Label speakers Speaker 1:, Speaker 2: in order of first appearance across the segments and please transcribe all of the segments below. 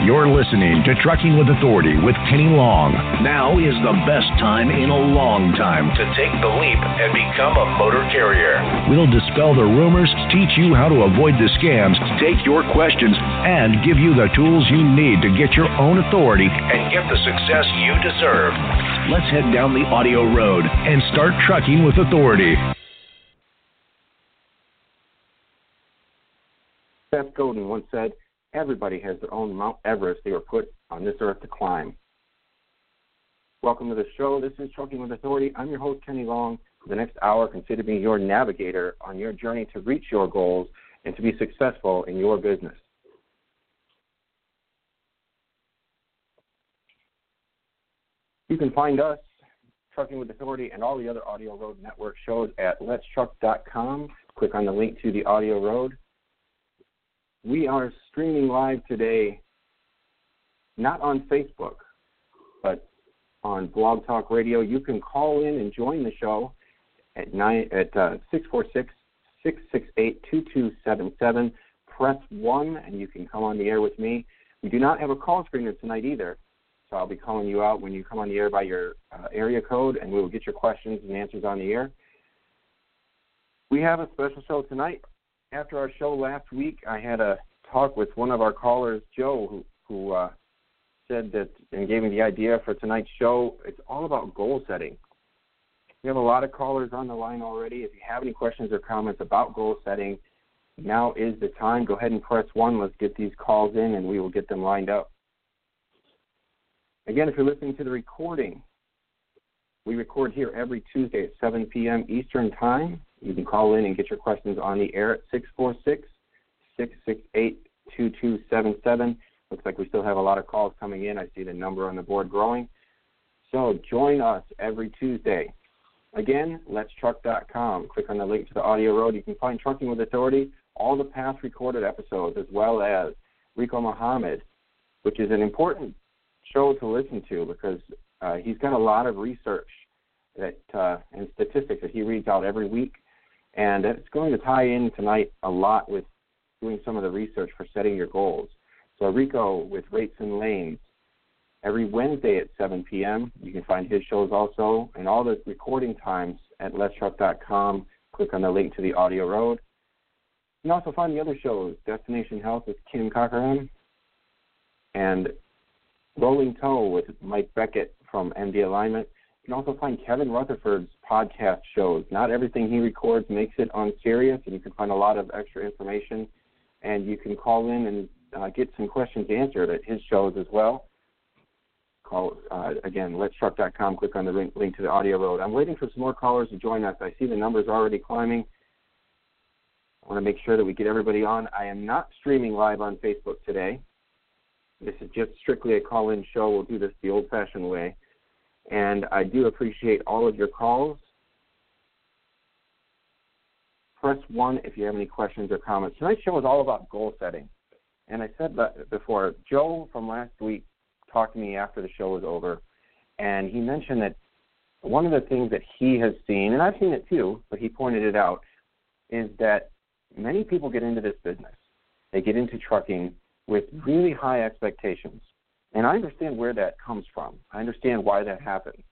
Speaker 1: You're listening to Trucking with Authority with Kenny Long. Now is the best time in a long time to take the leap and become a motor carrier. We'll dispel the rumors, teach you how to avoid the scams, take your questions, and give you the tools you need to get your own authority and get the success you deserve. Let's head down the audio road and start trucking with authority.
Speaker 2: Seth Godin once said, "Everybody has their own Mount Everest they were put on this earth to climb." Welcome to the show. This is Trucking with Authority. I'm your host, Kenny Long. For the next hour, consider me your navigator on your journey to reach your goals and to be successful in your business. You can find us, Trucking with Authority, and all the other Audio Road Network shows at letstruck.com. Click on the link to the Audio Road. We are streaming live today, not on Facebook, but on Blog Talk Radio. You can call in and join the show at 646-668-2277. Press 1, and you can come on the air with me. We do not have a call screener tonight either, so I'll be calling you out when you come on the air by your area code, and we will get your questions and answers on the air. We have a special show tonight. After our show last week, I had a talk with one of our callers, Joe, who said that and gave me the idea for tonight's show. It's all about goal setting. We have a lot of callers on the line already. If you have any questions or comments about goal setting, now is the time. Go ahead and press 1. Let's get these calls in, and we will get them lined up. Again, if you're listening to the recording, we record here every Tuesday at 7 p.m. Eastern Time. You can call in and get your questions on the air at 646-668-2277. Looks like we still have a lot of calls coming in. I see the number on the board growing. So join us every Tuesday. Again, letstruck.com. Click on the link to the Audio Road. You can find Trucking with Authority, all the past recorded episodes, as well as Rico Muhammad, which is an important show to listen to because he's got a lot of research that and statistics that he reads out every week. And it's going to tie in tonight a lot with doing some of the research for setting your goals. So Rico with Rates and Lanes, every Wednesday at 7 p.m. You can find his shows also, and all the recording times at letstruck.com. Click on the link to the Audio Road. You can also find the other shows, Destination Health with Kim Cochran, and Rolling Toe with Mike Beckett from MD Alignment. You can also find Kevin Rutherford's podcast shows. Not everything he records makes it on Sirius, and you can find a lot of extra information. And you can call in and get some questions answered at his shows as well. Call, again, letstruck.com. Click on the link to the Audio Road. I'm waiting for some more callers to join us. I see the numbers already climbing. I want to make sure that we get everybody on. I am not streaming live on Facebook today. This is just strictly a call-in show. We'll do this the old-fashioned way. And I do appreciate all of your calls. Press 1 if you have any questions or comments. Tonight's show is all about goal setting. And I said that before. Joe from last week talked to me after the show was over, and he mentioned that one of the things that he has seen, and I've seen it too, but he pointed it out, is that many people get into this business. They get into trucking with really high expectations. And I understand where that comes from. I understand why that happens.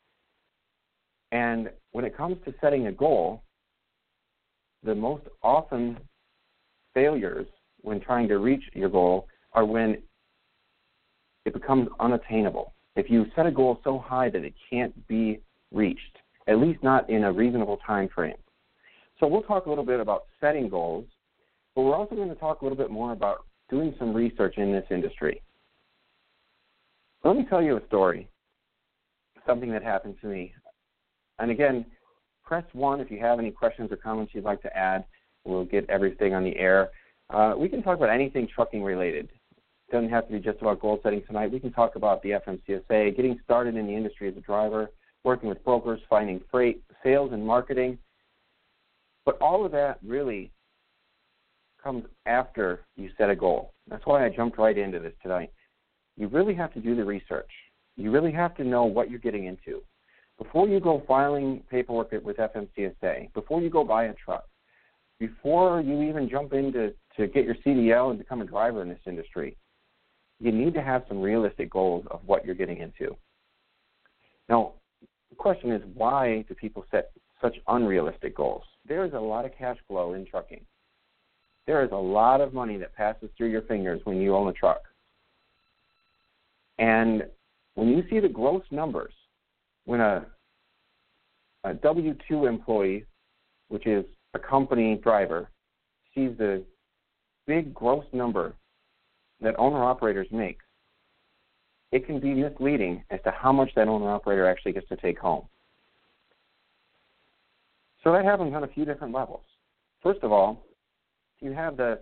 Speaker 2: And when it comes to setting a goal, the most often failures when trying to reach your goal are when it becomes unattainable. If you set a goal so high that it can't be reached, at least not in a reasonable time frame. So we'll talk a little bit about setting goals, but we're also going to talk a little bit more about doing some research in this industry. Let me tell you a story, something that happened to me. And again, press 1 if you have any questions or comments you'd like to add. We'll get everything on the air. We can talk about anything trucking related. It doesn't have to be just about goal setting tonight. We can talk about the FMCSA, getting started in the industry as a driver, working with brokers, finding freight, sales and marketing. But all of that really comes after you set a goal. That's why I jumped right into this tonight. You really have to do the research. You really have to know what you're getting into. Before you go filing paperwork with FMCSA, before you go buy a truck, before you even jump in to get your CDL and become a driver in this industry, you need to have some realistic goals of what you're getting into. Now, the question is, why do people set such unrealistic goals? There is a lot of cash flow in trucking. There is a lot of money that passes through your fingers when you own a truck. And when you see the gross numbers, when a W-2 employee, which is a company driver, sees the big gross number that owner-operators make, it can be misleading as to how much that owner-operator actually gets to take home. So that happens on a few different levels. First of all, you have the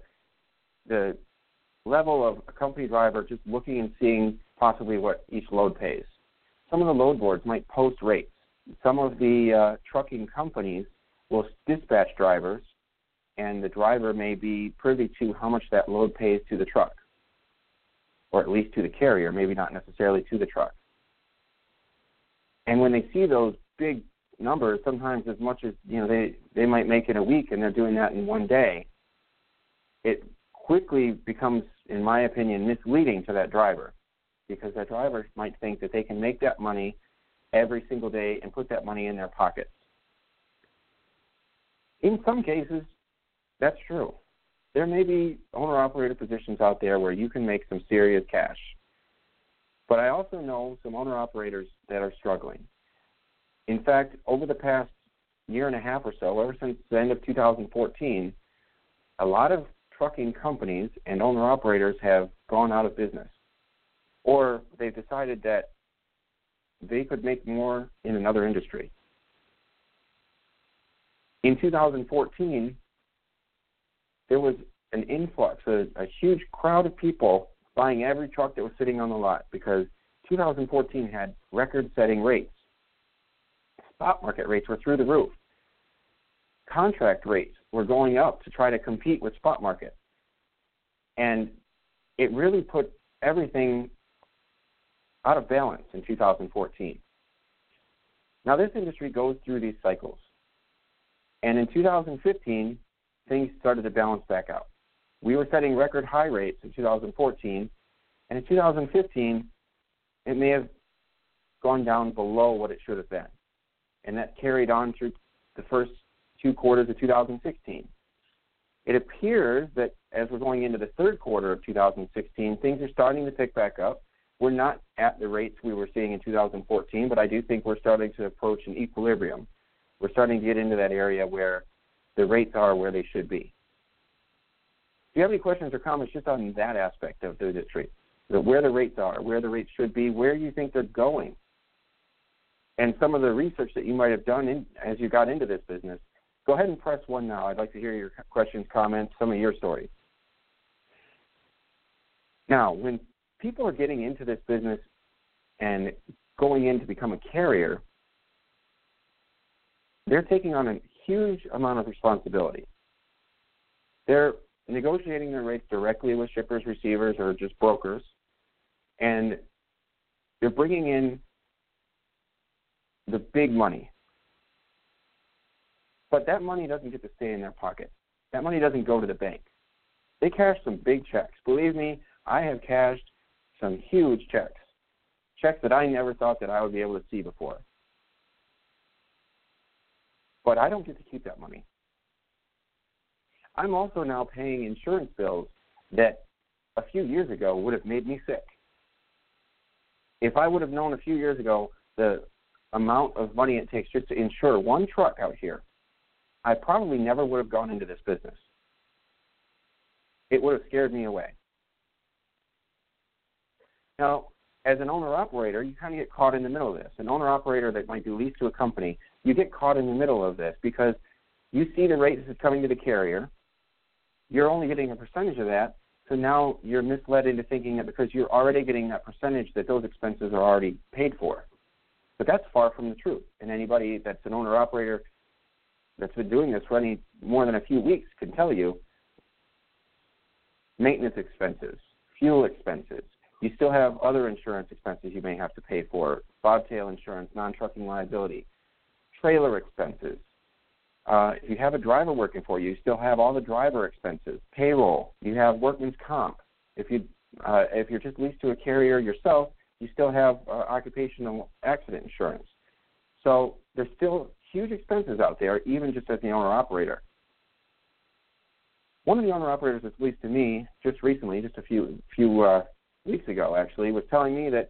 Speaker 2: level of a company driver just looking and seeing possibly what each load pays. Some of the load boards might post rates. Some of the trucking companies will dispatch drivers, and the driver may be privy to how much that load pays to the truck, or at least to the carrier, maybe not necessarily to the truck. And when they see those big numbers, sometimes as much as they might make in a week, and they're doing that in one day, it quickly becomes, in my opinion, misleading to that driver, because that driver might think that they can make that money every single day and put that money in their pockets. In some cases, that's true. There may be owner-operator positions out there where you can make some serious cash. But I also know some owner-operators that are struggling. In fact, over the past year and a half or so, ever since the end of 2014, a lot of trucking companies and owner-operators have gone out of business. Or they've decided that they could make more in another industry. In 2014, there was an influx, a huge crowd of people buying every truck that was sitting on the lot, because 2014 had record-setting rates. Spot market rates were through the roof. Contract rates were going up to try to compete with spot market. And it really put everything out of balance in 2014. Now, this industry goes through these cycles. And in 2015, things started to balance back out. We were setting record high rates in 2014, and in 2015, it may have gone down below what it should have been. And that carried on through the first 2 quarters of 2016. It appears that as we're going into the third quarter of 2016, things are starting to pick back up. We're not at the rates we were seeing in 2014, but I do think we're starting to approach an equilibrium. We're starting to get into that area where the rates are where they should be. If you have any questions or comments just on that aspect of the industry, where the rates are, where the rates should be, where you think they're going, and some of the research that you might have done as you got into this business, go ahead and press 1 now. I'd like to hear your questions, comments, some of your stories. Now, when people are getting into this business and going in to become a carrier, they're taking on a huge amount of responsibility. They're negotiating their rates directly with shippers, receivers, or just brokers, and they're bringing in the big money. But that money doesn't get to stay in their pocket. That money doesn't go to the bank. They cash some big checks. Believe me, I have cashed some huge checks that I never thought that I would be able to see before. But I don't get to keep that money. I'm also now paying insurance bills that a few years ago would have made me sick. If I would have known a few years ago the amount of money it takes just to insure one truck out here, I probably never would have gone into this business. It would have scared me away. Now, as an owner-operator, you kind of get caught in the middle of this. An owner-operator that might be leased to a company, you get caught in the middle of this because you see the rates that's coming to the carrier. You're only getting a percentage of that, so now you're misled into thinking that because you're already getting that percentage that those expenses are already paid for. But that's far from the truth. And anybody that's an owner-operator that's been doing this for any more than a few weeks can tell you maintenance expenses, fuel expenses. You still have other insurance expenses you may have to pay for, bobtail insurance, non-trucking liability, trailer expenses. If you have a driver working for you, you still have all the driver expenses, payroll. You have workman's comp. If you If you're just leased to a carrier yourself, you still have occupational accident insurance. So there's still huge expenses out there, even just as the owner-operator. One of the owner-operators that's leased to me just recently, just a few weeks ago actually, was telling me that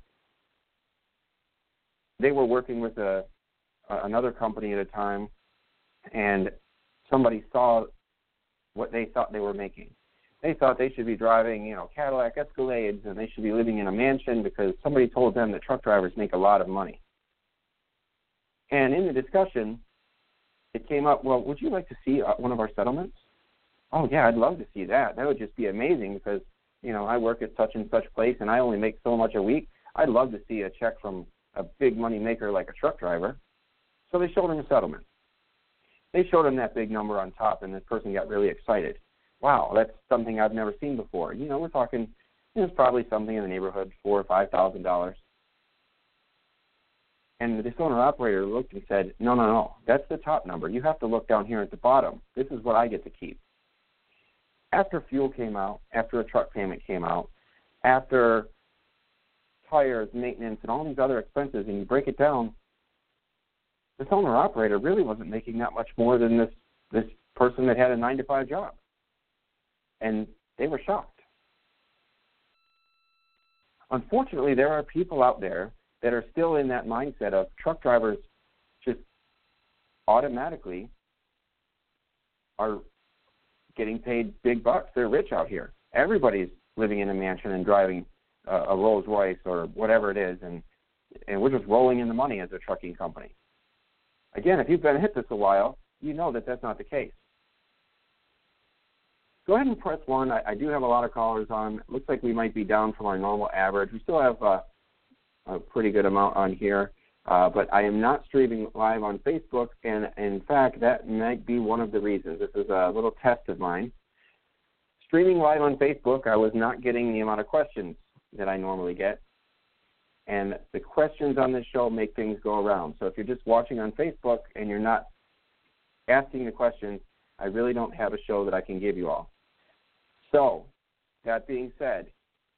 Speaker 2: they were working with another company at a time, and somebody saw what they thought they were making. They thought they should be driving, Cadillac Escalades, and they should be living in a mansion because somebody told them that truck drivers make a lot of money. And in the discussion, it came up, well, would you like to see one of our settlements? Oh, yeah, I'd love to see that. That would just be amazing because, I work at such and such place, and I only make so much a week. I'd love to see a check from a big money maker like a truck driver. So they showed him a settlement. They showed him that big number on top, and this person got really excited. Wow, that's something I've never seen before. We're talking, it's probably something in the neighborhood $4,000 or $5,000. And this owner-operator looked and said, no, that's the top number. You have to look down here at the bottom. This is what I get to keep. After fuel came out, after a truck payment came out, after tires, maintenance, and all these other expenses, and you break it down, this owner-operator really wasn't making that much more than this person that had a 9-to-5 job. And they were shocked. Unfortunately, there are people out there that are still in that mindset of truck drivers just automatically are getting paid big bucks. They're rich out here. Everybody's living in a mansion and driving a Rolls Royce or whatever it is, and we're just rolling in the money as a trucking company. Again, if you've been hit this a while, you know that that's not the case. Go ahead and press 1. I do have a lot of callers on. It looks like we might be down from our normal average. We still have a pretty good amount on here, but I am not streaming live on Facebook, and in fact, that might be one of the reasons. This is a little test of mine. Streaming live on Facebook, I was not getting the amount of questions that I normally get, and the questions on this show make things go around. So if you're just watching on Facebook and you're not asking the questions, I really don't have a show that I can give you all. So, that being said,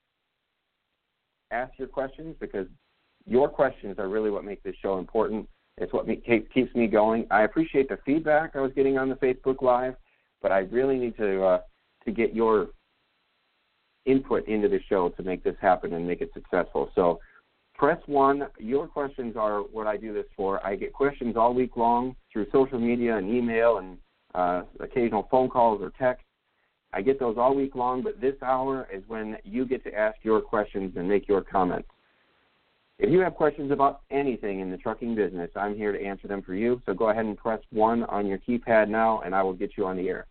Speaker 2: ask your questions because your questions are really what make this show important. It's what keeps me going. I appreciate the feedback I was getting on the Facebook Live, but I really need to get your input into the show to make this happen and make it successful. So, press 1. Your questions are what I do this for. I get questions all week long through social media and email and occasional phone calls or texts. I get those all week long, but this hour is when you get to ask your questions and make your comments. If you have questions about anything in the trucking business, I'm here to answer them for you. So go ahead and press 1 on your keypad now, and I will get you on the air.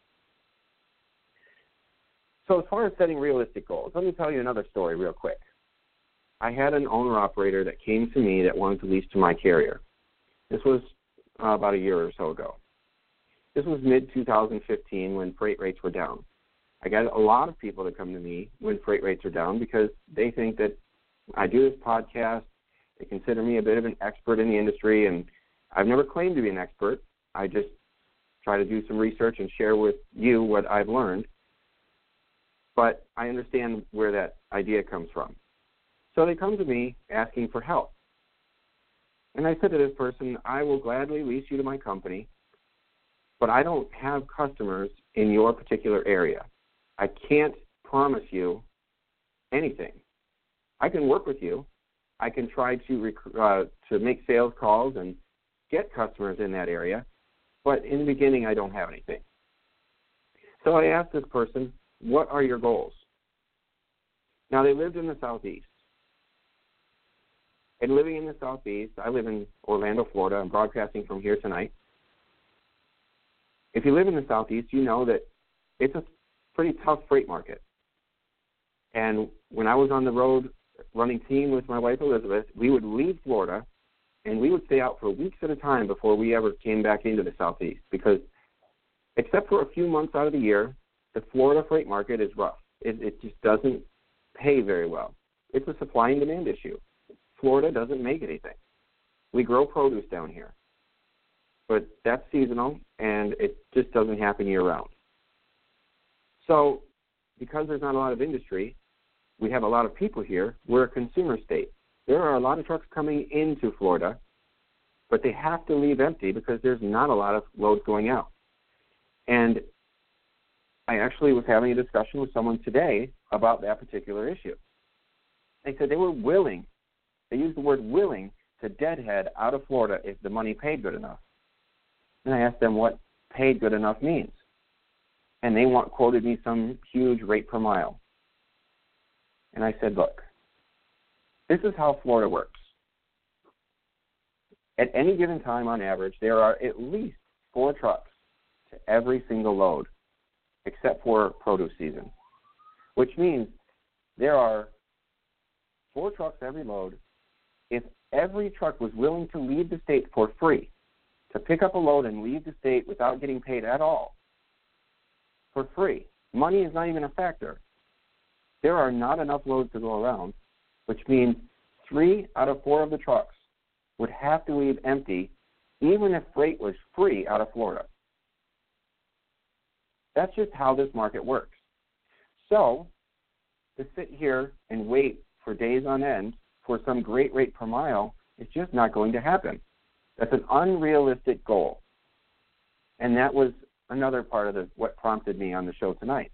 Speaker 2: So as far as setting realistic goals, let me tell you another story real quick. I had an owner-operator that came to me that wanted to lease to my carrier. This was about a year or so ago. This was mid-2015 when freight rates were down. I got a lot of people that come to me when freight rates are down because they think that I do this podcast. They consider me a bit of an expert in the industry, and I've never claimed to be an expert. I just try to do some research and share with you what I've learned. But I understand where that idea comes from. So they come to me asking for help. And I said to this person, I will gladly lease you to my company, but I don't have customers in your particular area. I can't promise you anything. I can work with you. I can try to make sales calls and get customers in that area, but in the beginning I don't have anything. So I asked this person, what are your goals? Now, they lived in the Southeast. And living in the Southeast, I live in Orlando, Florida. I'm broadcasting from here tonight. If you live in the Southeast, you know that it's a pretty tough freight market. And when I was on the road running team with my wife, Elizabeth, we would leave Florida, and we would stay out for weeks at a time before we ever came back into the Southeast because except for a few months out of the year, the Florida freight market is rough. It just doesn't pay very well. It's a supply and demand issue. Florida doesn't make anything. We grow produce down here. But that's seasonal, and it just doesn't happen year-round. So because there's not a lot of industry, we have a lot of people here. We're a consumer state. There are a lot of trucks coming into Florida, but they have to leave empty because there's not a lot of loads going out. And I actually was having a discussion with someone today about that particular issue. They said they were willing, they used the word willing, to deadhead out of Florida if the money paid good enough. And I asked them what paid good enough means. And they quoted me some huge rate per mile. And I said, look, this is how Florida works. At any given time, on average, there are at least 4 trucks to every single load, except for produce season, which means there are 4 trucks every load. If every truck was willing to leave the state for free, to pick up a load and leave the state without getting paid at all, for free, money is not even a factor. There are not enough loads to go around, which means 3 out of 4 of the trucks would have to leave empty, even if freight was free out of Florida. That's just how this market works. So, to sit here and wait for days on end for some great rate per mile is just not going to happen. That's an unrealistic goal. And that was another part of what prompted me on the show tonight.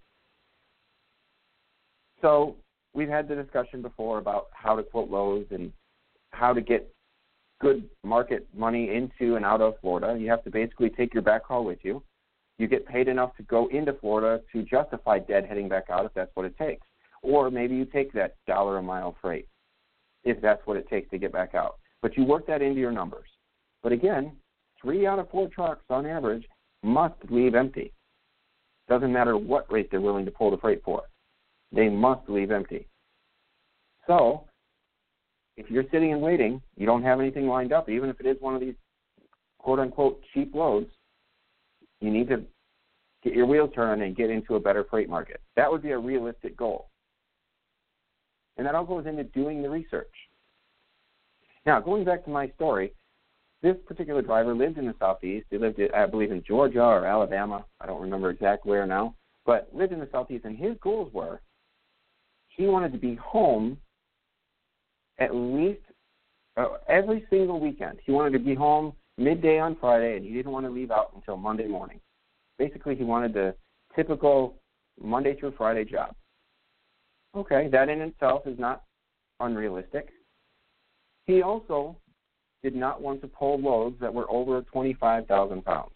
Speaker 2: So, we've had the discussion before about how to quote loads and how to get good market money into and out of Florida. You have to basically take your backhaul with you. You get paid enough to go into Florida to justify deadheading back out if that's what it takes. Or maybe you take that $1 a mile freight if that's what it takes to get back out. But you work that into your numbers. But again, 3 out of 4 trucks on average must leave empty. Doesn't matter what rate they're willing to pull the freight for. They must leave empty. So, if you're sitting and waiting, you don't have anything lined up, even if it is one of these quote-unquote cheap loads, you need to get your wheels turned and get into a better freight market. That would be a realistic goal. And that all goes into doing the research. Now, going back to my story, this particular driver lived in the Southeast. He lived, I believe, in Georgia or Alabama. I don't remember exactly where now, but lived in the Southeast, and his goals were he wanted to be home at least every single weekend. He wanted to be home midday on Friday, and he didn't want to leave out until Monday morning. Basically, he wanted the typical Monday through Friday job. Okay, that in itself is not unrealistic. He also did not want to pull loads that were over 25,000 pounds.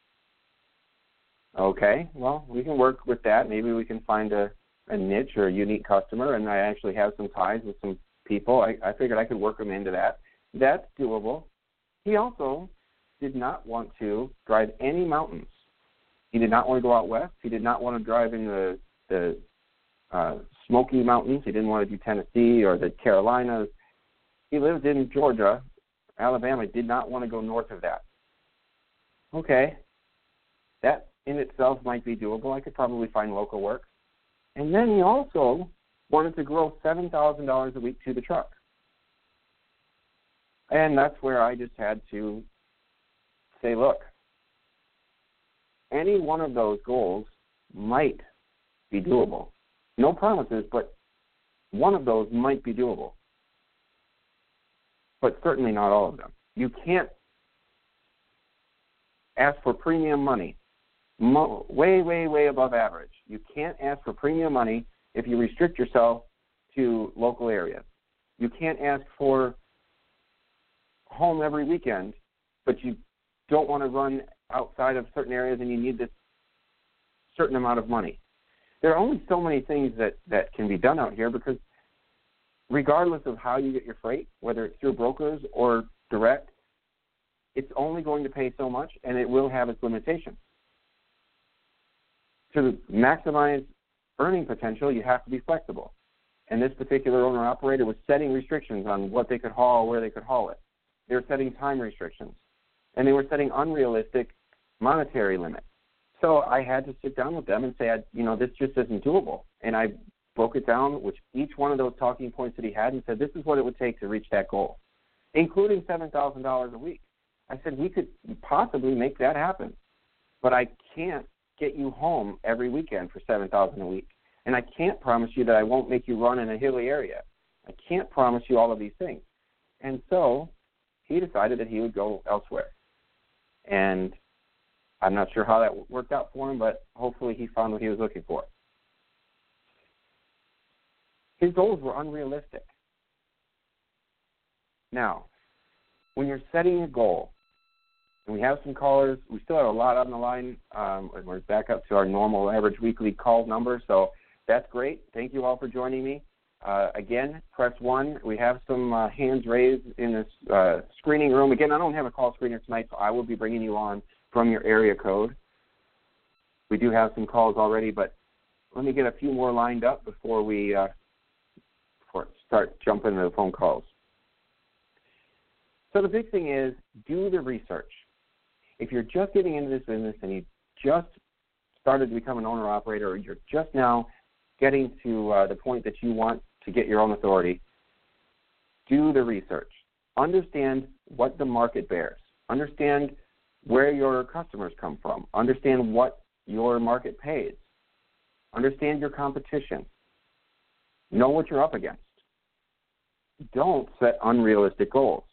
Speaker 2: Okay, well, we can work with that. Maybe we can find a niche or a unique customer, and I actually have some ties with some people. I figured I could work them into that. That's doable. He also did not want to drive any mountains. He did not want to go out west. He did not want to drive in the Smoky Mountains. He didn't want to do Tennessee or the Carolinas. He lived in Georgia. Alabama did not want to go north of that. Okay, that in itself might be doable. I could probably find local work. And then he also wanted to grow $7,000 a week to the truck. And that's where I just had to say, look, any one of those goals might be doable. No promises, but one of those might be doable. But certainly not all of them. You can't ask for premium money, way, way, way above average. You can't ask for premium money if you restrict yourself to local areas. You can't ask for home every weekend, but you don't want to run outside of certain areas and you need this certain amount of money. There are only so many things that can be done out here because regardless of how you get your freight, whether it's through brokers or direct, it's only going to pay so much and it will have its limitations. To maximize earning potential, you have to be flexible. And this particular owner-operator was setting restrictions on what they could haul, where they could haul it. They were setting time restrictions. And they were setting unrealistic monetary limits. So I had to sit down with them and say, this just isn't doable. And I broke it down with each one of those talking points that he had and said, this is what it would take to reach that goal, including $7,000 a week. I said, we could possibly make that happen, but I can't get you home every weekend for $7,000 a week. And I can't promise you that I won't make you run in a hilly area. I can't promise you all of these things. And so he decided that he would go elsewhere. And I'm not sure how that worked out for him, but hopefully he found what he was looking for. His goals were unrealistic. Now, when you're setting a goal, and we have some callers, we still have a lot on the line. We're back up to our normal average weekly call number, so that's great. Thank you all for joining me. Again, press 1. We have some hands raised in this screening room. Again, I don't have a call screener tonight, so I will be bringing you on from your area code. We do have some calls already, but let me get a few more lined up before we start jumping into the phone calls. So the big thing is do the research. If you're just getting into this business and you just started to become an owner-operator, or you're just now getting to the point that you want to get your own authority, do the research. Understand what the market bears. Understand where your customers come from. Understand what your market pays. Understand your competition. Know what you're up against. Don't set unrealistic goals.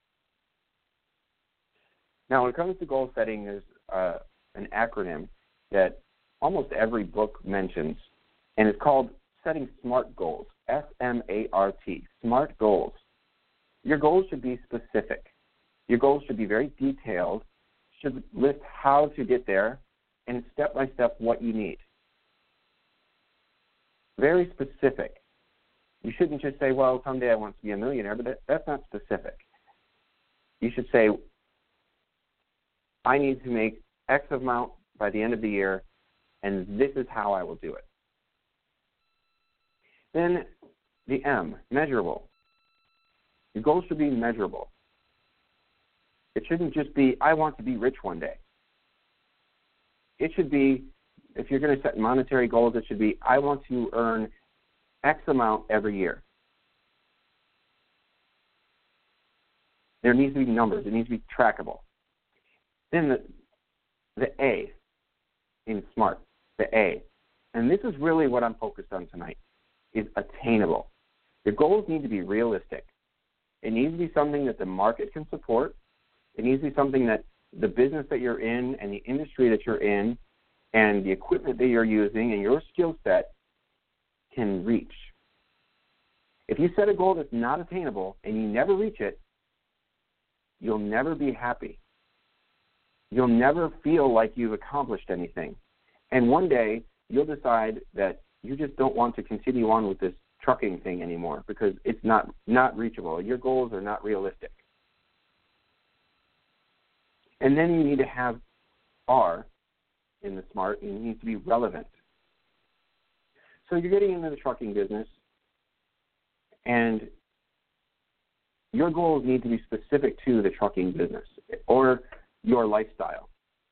Speaker 2: Now, when it comes to goal setting, there's an acronym that almost every book mentions, and it's called Setting SMART Goals, S-M-A-R-T, SMART goals. Your goals should be specific. Your goals should be very detailed, should list how to get there, and step-by-step what you need. Very specific. You shouldn't just say, well, someday I want to be a millionaire, but that's not specific. You should say, I need to make X amount by the end of the year, and this is how I will do it. Then the M, measurable. Your goals should be measurable. It shouldn't just be, I want to be rich one day. It should be, if you're going to set monetary goals, it should be, I want to earn X amount every year. There needs to be numbers. It needs to be trackable. Then the A in SMART, the A, and this is really what I'm focused on tonight, is attainable. Your goals need to be realistic. It needs to be something that the market can support. It needs to be something that the business that you're in and the industry that you're in and the equipment that you're using and your skill set can reach. If you set a goal that's not attainable and you never reach it, you'll never be happy. You'll never feel like you've accomplished anything. And one day, you'll decide that you just don't want to continue on with this trucking thing anymore because it's not reachable. Your goals are not realistic. And then you need to have R in the SMART, and it needs to be relevant. So you're getting into the trucking business, and your goals need to be specific to the trucking business or your lifestyle.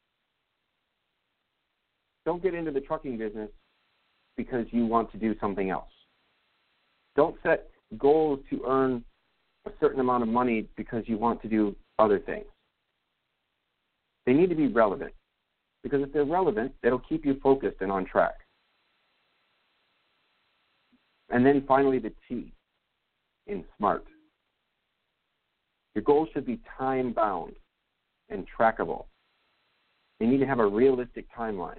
Speaker 2: Don't get into the trucking business because you want to do something else. Don't set goals to earn a certain amount of money because you want to do other things. They need to be relevant, because if they're relevant, it'll keep you focused and on track. And then finally, the T in SMART. Your goals should be time-bound and trackable. You need to have a realistic timeline.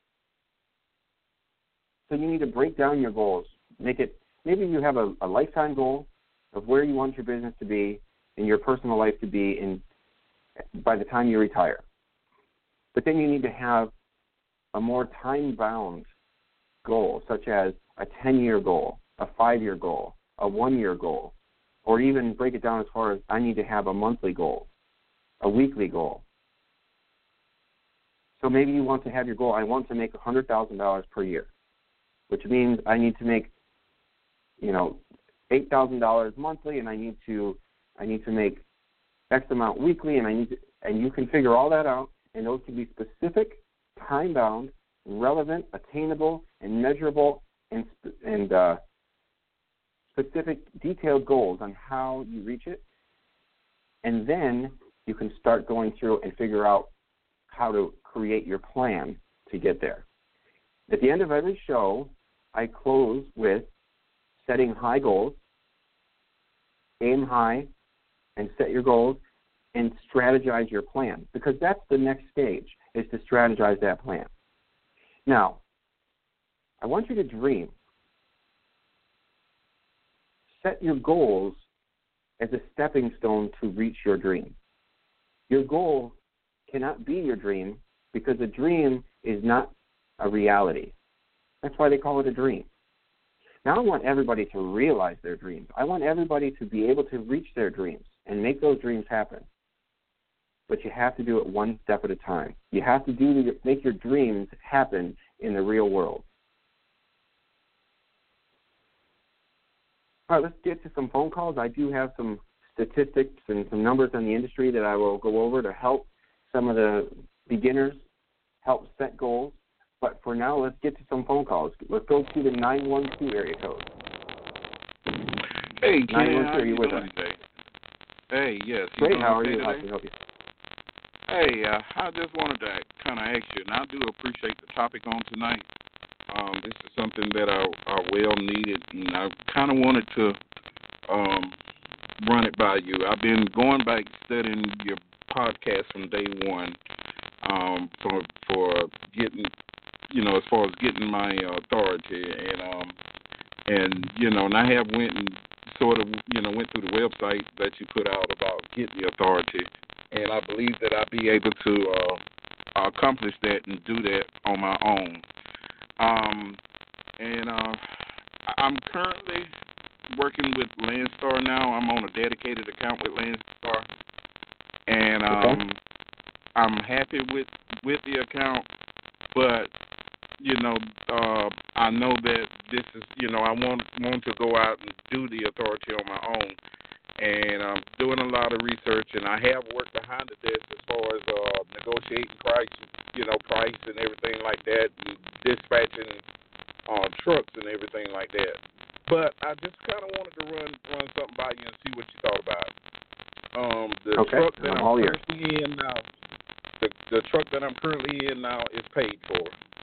Speaker 2: So you need to break down your goals. Make it, maybe you have a lifetime goal of where you want your business to be and your personal life to be by the time you retire. But then you need to have a more time-bound goal, such as a 10-year goal, a 5-year goal, a 1-year goal, or even break it down as far as I need to have a monthly goal, a weekly goal. So maybe you want to have your goal, I want to make $100,000 per year, which means I need to make, $8,000 monthly, and I need to make X amount weekly, and you can figure all that out, and those can be specific, time-bound, relevant, attainable, and measurable, and specific, detailed goals on how you reach it. And then you can start going through and figure out how to create your plan to get there. At the end of every show, I close with setting high goals, aim high, and set your goals, and strategize your plan, because that's the next stage, is to strategize that plan. Now, I want you to dream. Set your goals as a stepping stone to reach your dream. Your goal cannot be your dream, because a dream is not a reality. That's why they call it a dream. Now I want everybody to realize their dreams. I want everybody to be able to reach their dreams and make those dreams happen. But you have to do it one step at a time. You have to make your dreams happen in the real world. All right, let's get to some phone calls. I do have some statistics and some numbers on the industry that I will go over to help some of the beginners help set goals. But for now, let's get to some phone calls. Let's go to the 912 area code.
Speaker 3: Hey, Ken, how
Speaker 2: are you with us?
Speaker 3: Today? Hey, yes.
Speaker 2: Great, how are you?
Speaker 3: Today?
Speaker 2: How can I help you?
Speaker 3: Hey, I just wanted to kind of ask you, and I do appreciate the topic on tonight. This is something that I well needed, and I kind of wanted to run it by you. I've been going back studying your podcast from day one for getting, as far as getting my authority, and and I have went and sort of, went through the website that you put out about getting the authority, and I believe that I'll be able to accomplish that and do that on my own. I'm currently working with Landstar now. I'm on a dedicated account with Landstar, and I'm happy with the account, but I know that this is, I want to go out and do the authority on my own, and I'm doing a lot of research, and I have worked behind the desk as far as negotiating price and everything like that, and dispatching trucks and everything like that. But I just kind of wanted to run something by you and see what you thought about it. The truck that I'm currently in now, the truck that I'm currently in now is paid for.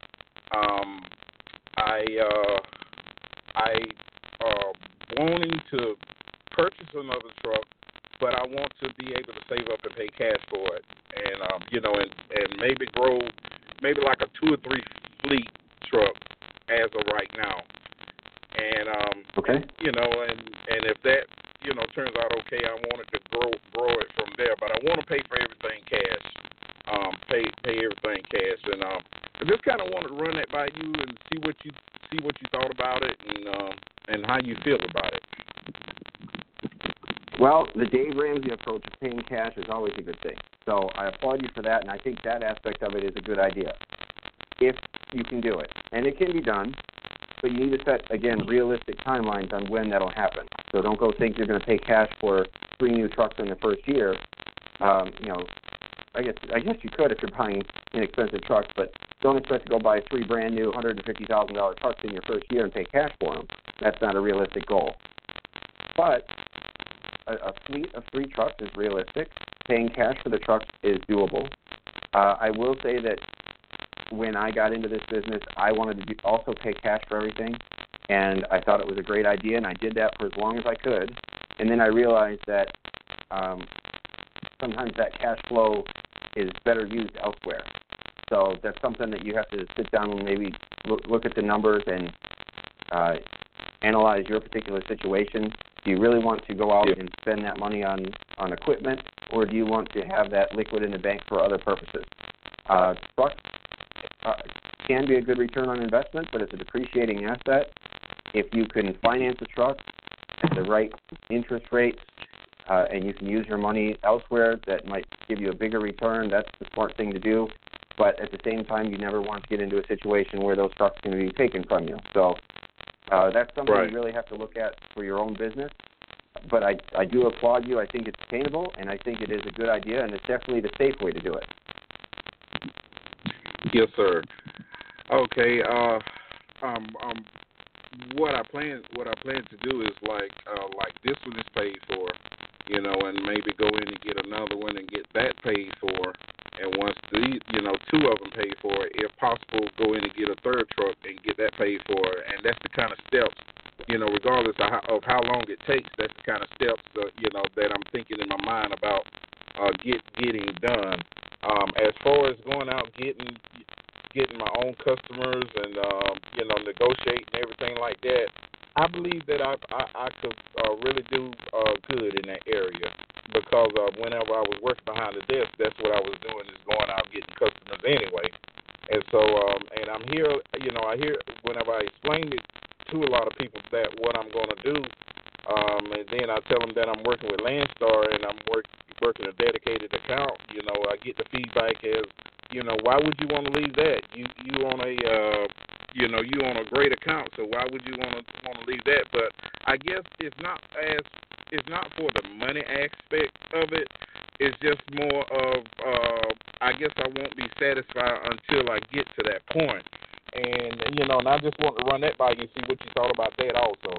Speaker 3: I wanting to purchase another truck, but I want to be able to save up and pay cash for it, and and maybe grow, maybe like a 2 or 3 fleet truck as of right now, and and if that turns out okay, I wanted to grow it from there, but I want to pay for everything cash, pay everything cash, and I just kind of wanted to run that by you and see what you thought about it, and how you feel about it.
Speaker 2: Well, the Dave Ramsey approach of paying cash is always a good thing. So I applaud you for that, and I think that aspect of it is a good idea, if you can do it. And it can be done, but you need to set, again, realistic timelines on when that'll happen. So don't go think you're going to pay cash for 3 new trucks in the first year. I guess you could if you're buying inexpensive trucks, but don't expect to go buy 3 brand new $150,000 trucks in your first year and pay cash for them. That's not a realistic goal. But a fleet of 3 trucks is realistic. Paying cash for the trucks is doable. I will say that when I got into this business, I wanted to also pay cash for everything, and I thought it was a great idea, and I did that for as long as I could. And then I realized that sometimes that cash flow is better used elsewhere. So that's something that you have to sit down and maybe look at the numbers and analyze your particular situation. Do you really want to go out and spend that money on equipment, or do you want to have that liquid in the bank for other purposes? Trucks can be a good return on investment, but it's a depreciating asset. If you can finance a truck at the right interest rates, and you can use your money elsewhere that might give you a bigger return, that's the smart thing to do. But at the same time, you never want to get into a situation where those trucks are going to be taken from you. So that's something you really have to look at for your own business. But I do applaud you. I think it's attainable, and I think it is a good idea, and it's definitely the safe way to do it.
Speaker 3: Yes, sir. Okay. What I plan to do is like this one is paid for, and maybe go in and get another one and get that paid for, and once two of them pay for it, if possible, go in and get a third truck and get that paid for. And that's the kind of steps, regardless of how long it takes. That's the kind of steps that I'm thinking in my mind about getting done. As far as going out getting my own customers and negotiating everything like that, I believe that I could really do good in that area, because whenever I was working behind the desk, that's what I was doing, is going out getting customers anyway. And so, and I'm here, I hear whenever I explain it to a lot of people that what I'm going to do, and then I tell them that I'm working with Landstar and I'm working a dedicated account, I get the feedback as, why would you want to leave that? You on a you on a great account, so why would you want to leave that? But I guess it's not for the money aspect of it. It's just more of I guess I won't be satisfied until I get to that point. And and I just want to run that by you and see what you thought about that also.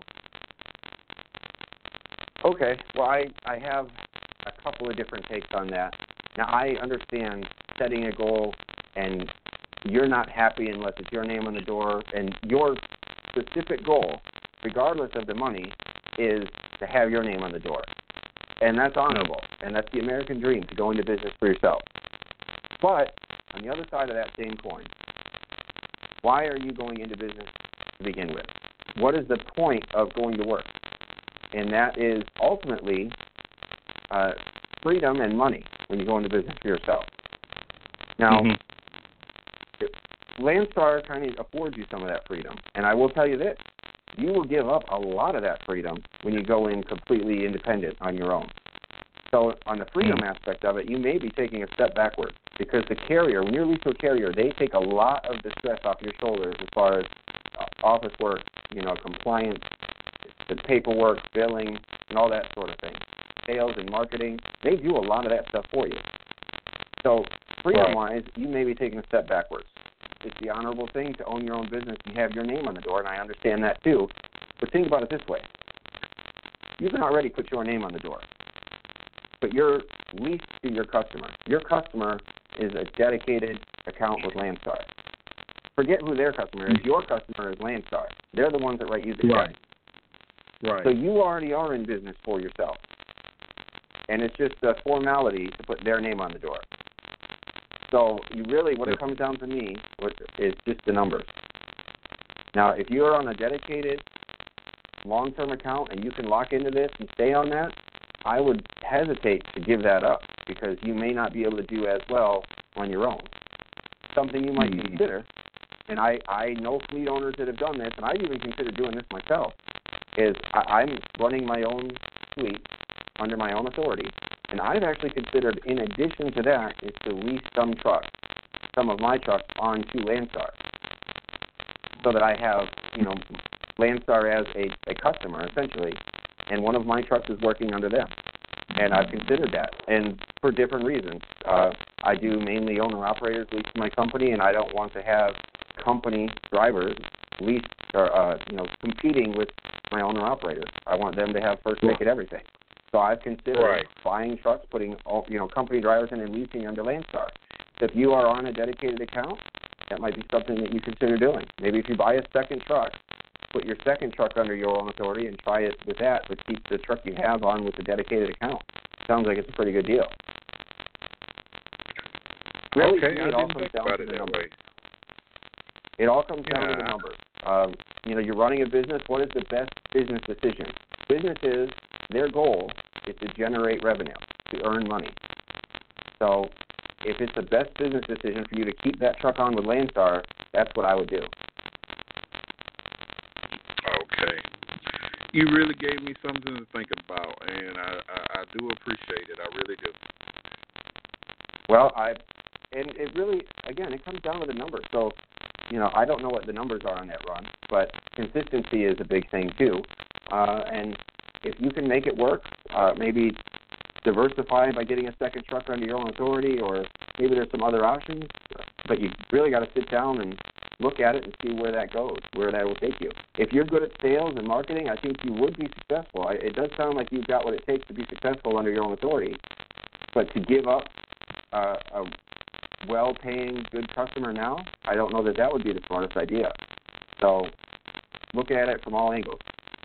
Speaker 2: Okay. Well, I have a couple of different takes on that. Now, I understand setting a goal and you're not happy unless it's your name on the door, and your specific goal, regardless of the money, is to have your name on the door. And that's honorable, and that's the American dream, to go into business for yourself. But on the other side of that same coin, why are you going into business to begin with? What is the point of going to work? And that is ultimately freedom and money when you go into business for yourself. Now, Landstar kind of affords you some of that freedom. And I will tell you this, you will give up a lot of that freedom when you go in completely independent on your own. So on the freedom aspect of it, you may be taking a step backward, because the carrier, when you're leased to a carrier, they take a lot of the stress off your shoulders as far as office work, compliance, the paperwork, billing, and all that sort of thing. Sales and marketing, they do a lot of that stuff for you. So freedom-wise, you may be taking a step backwards. It's the honorable thing to own your own business and have your name on the door, and I understand that too. But think about it this way. You can already put your name on the door, but you're leased to your customer. Your customer is a dedicated account with Landstar. Forget who their customer is. Your customer is Landstar. They're the ones that write you the check.
Speaker 3: Right.
Speaker 2: So you already are in business for yourself. And it's just a formality to put their name on the door. So you really, what it comes down to me, is just the numbers. Now, if you're on a dedicated long-term account and you can lock into this and stay on that, I would hesitate to give that up, because you may not be able to do as well on your own. Something you might consider, and I know fleet owners that have done this, and I've even considered doing this myself, is I'm running my own fleet under my own authority. And I've actually considered, in addition to that, is to lease some of my trucks onto Landstar, so that I have, Landstar as a customer, essentially, and one of my trucks is working under them. And I've considered that, and for different reasons. I do mainly owner-operators lease to my company, and I don't want to have company drivers leased or, competing with my owner-operators. I want them to have first pick at everything. So I've considered buying trucks, putting company drivers in and leasing under Landstar. So if you are on a dedicated account, that might be something that you consider doing. Maybe if you buy a second truck, put your second truck under your own authority and try it with that, but keep the truck you have on with the dedicated account. Sounds like it's a pretty good deal. Really,
Speaker 3: okay,
Speaker 2: it all comes down to the numbers. It all comes down to the numbers. You're running a business. What is the best business decision? Businesses, their goal is to generate revenue, to earn money. So if it's the best business decision for you to keep that truck on with Landstar, that's what I would do.
Speaker 3: Okay. You really gave me something to think about, and I do appreciate it. I really do.
Speaker 2: Well, and it really, again, it comes down to the numbers. So, I don't know what the numbers are on that run, but consistency is a big thing too. And if you can make it work, maybe diversify by getting a second truck under your own authority, or maybe there's some other options, but you really got to sit down and look at it and see where that goes, where that will take you. If you're good at sales and marketing, I think you would be successful. It does sound like you've got what it takes to be successful under your own authority, but to give up a well-paying, good customer now, I don't know that would be the smartest idea. So look at it from all angles.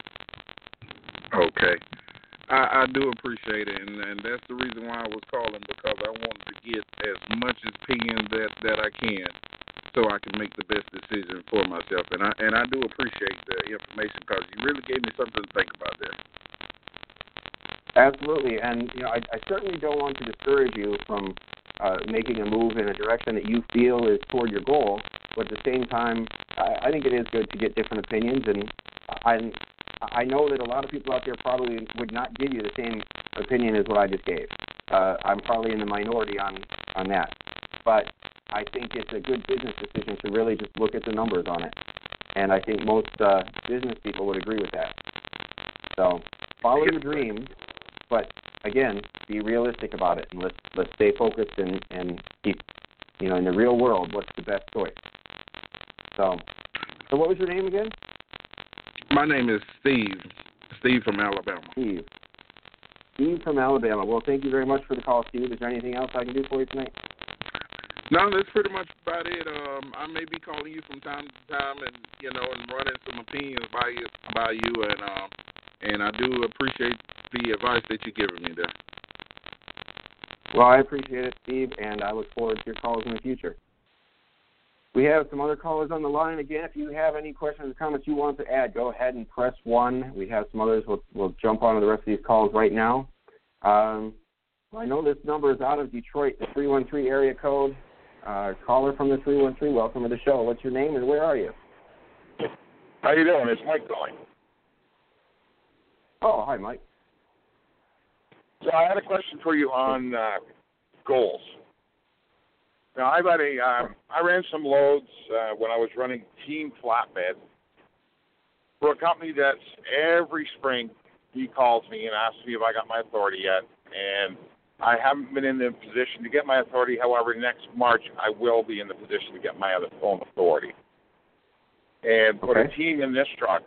Speaker 3: Okay. I do appreciate it, and that's the reason why I was calling, because I wanted to get as much opinion that I can so I can make the best decision for myself. And I do appreciate the information, because you really gave me something to think about there.
Speaker 2: Absolutely. And, I certainly don't want to discourage you from making a move in a direction that you feel is toward your goal. But at the same time, I think it is good to get different opinions. And I know that a lot of people out there probably would not give you the same opinion as what I just gave. I'm probably in the minority on that. But I think it's a good business decision to really just look at the numbers on it. And I think most business people would agree with that. So follow your dreams, but again, be realistic about it, and let's stay focused and keep, in the real world, what's the best choice. So what was your name again?
Speaker 3: My name is Steve. Steve from Alabama.
Speaker 2: Steve from Alabama. Well, thank you very much for the call, Steve. Is there anything else I can do for you tonight?
Speaker 3: No, that's pretty much about it. I may be calling you from time to time, and and running some opinions by you, and I do appreciate the advice that you're giving me there.
Speaker 2: Well, I appreciate it, Steve, and I look forward to your calls in the future. We have some other callers on the line. Again, if you have any questions or comments you want to add, go ahead and press 1. We have some others. We'll jump on to the rest of these calls right now. I know this number is out of Detroit, the 313 area code. Caller from the 313, welcome to the show. What's your name and where are you?
Speaker 4: How you doing? It's Mike calling.
Speaker 2: Oh, hi, Mike.
Speaker 4: So I had a question for you on goals. Now, I ran some loads when I was running Team Flatbed for a company that's every spring he calls me and asks me if I got my authority yet, and I haven't been in the position to get my authority. However, next March I will be in the position to get my own authority. And put a team in this truck.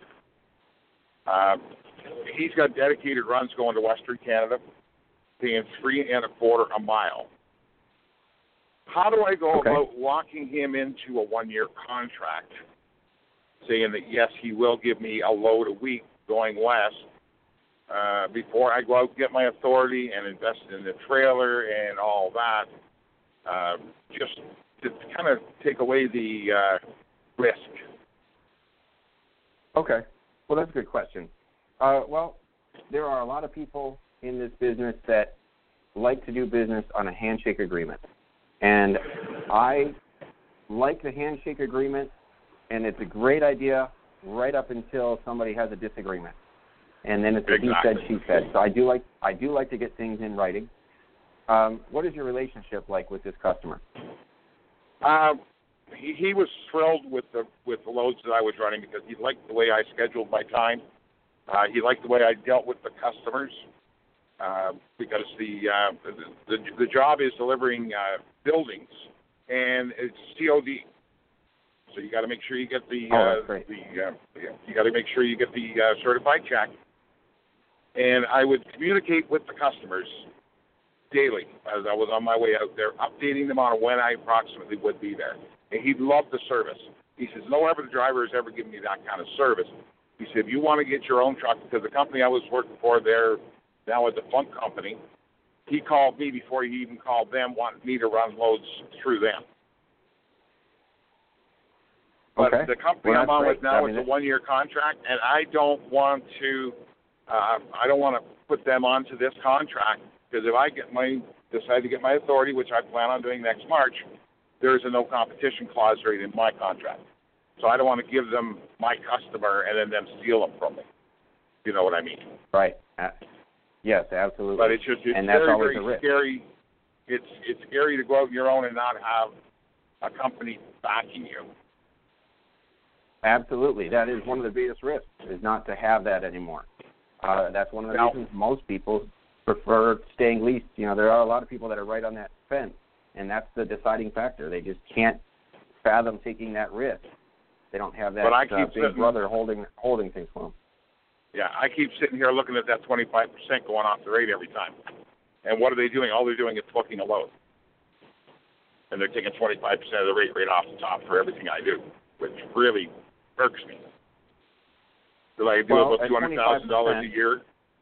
Speaker 4: He's got dedicated runs going to Western Canada, paying $3.25 a mile. How do I go about locking him into a 1-year contract, saying that, yes, he will give me a load a week going west before I go out and get my authority and invest in the trailer and all that, just to kind of take away the risk?
Speaker 2: Okay. Well, that's a good question. Well, there are a lot of people in this business that like to do business on a handshake agreement. And I like the handshake agreement, and it's a great idea right up until somebody has a disagreement. And then it's a he said, she said. So I do like to get things in writing. What is your relationship like with this customer?
Speaker 4: He was thrilled with the loads that I was running because he liked the way I scheduled my time. He liked the way I dealt with the customers because the job is delivering buildings, and it's COD. So you got to make sure you get you got to make sure you get the certified check. And I would communicate with the customers daily as I was on my way out there, updating them on when I approximately would be there. And he loved the service. He says, no other driver has ever given me that kind of service. He said, if you want to get your own truck, because the company I was working for there, now a defunct company, he called me before he even called them, wanted me to run loads through them. But the company I'm on with now is a 1-year contract, and I don't want to put them onto this contract, because if I decide to get my authority, which I plan on doing next March, there is a no competition clause right in my contract. So I don't want to give them my customer and then them steal them from me. You know what I mean?
Speaker 2: Right. Yes, absolutely.
Speaker 4: But it's very, very scary. It's scary to go out on your own and not have a company backing you.
Speaker 2: Absolutely. That is one of the biggest risks, is not to have that anymore. That's one of the reasons most people prefer staying leased. There are a lot of people that are right on that fence, and that's the deciding factor. They just can't fathom taking that risk. They don't have that big brother holding things for them.
Speaker 4: Yeah, I keep sitting here looking at that 25% going off the rate every time. And what are they doing? All they're doing is booking a load. and they're taking 25% of the rate right off the top for everything I do, which really irks me. So I do about $200,000 a year.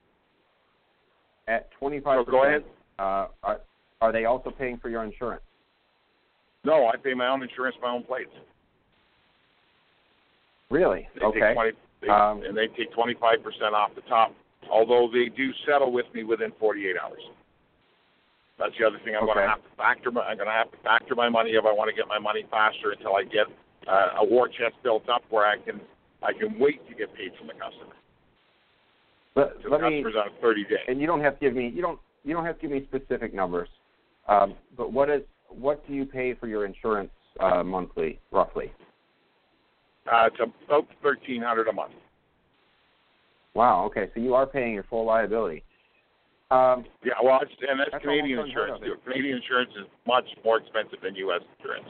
Speaker 2: At 25%,
Speaker 4: so go ahead.
Speaker 2: Are they also paying for your insurance?
Speaker 4: No, I pay my own insurance, my own plates.
Speaker 2: Really? Okay.
Speaker 4: And they take 25% off the top, although they do settle with me within 48 hours. That's the other thing I'm going to have to factor. I'm going to have to factor my money if I want to get my money faster until I get a war chest built up where I can wait to get paid from the customer.
Speaker 2: But
Speaker 4: so the customer's on a 30 day.
Speaker 2: And you don't have to give me you don't have to give me specific numbers. But what do you pay for your insurance monthly, roughly?
Speaker 4: It's about $1,300 a month.
Speaker 2: Wow. Okay, so you are paying your full liability.
Speaker 4: Yeah, well, that's Canadian insurance too. Canadian insurance is much more expensive than U.S. insurance.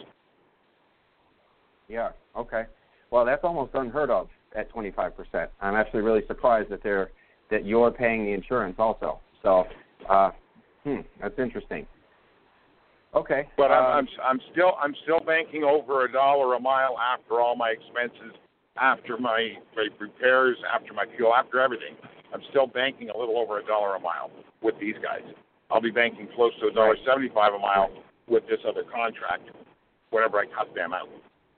Speaker 2: Yeah. Okay. Well, that's almost unheard of at 25%. I'm actually really surprised that you're paying the insurance also. So, that's interesting. Okay.
Speaker 4: But I'm still banking over $1 a mile after all my expenses, after my repairs, after my fuel, after everything. I'm still banking a little over $1 a mile with these guys. I'll be banking close to $1.75 a mile with this other contract whenever I cut them out.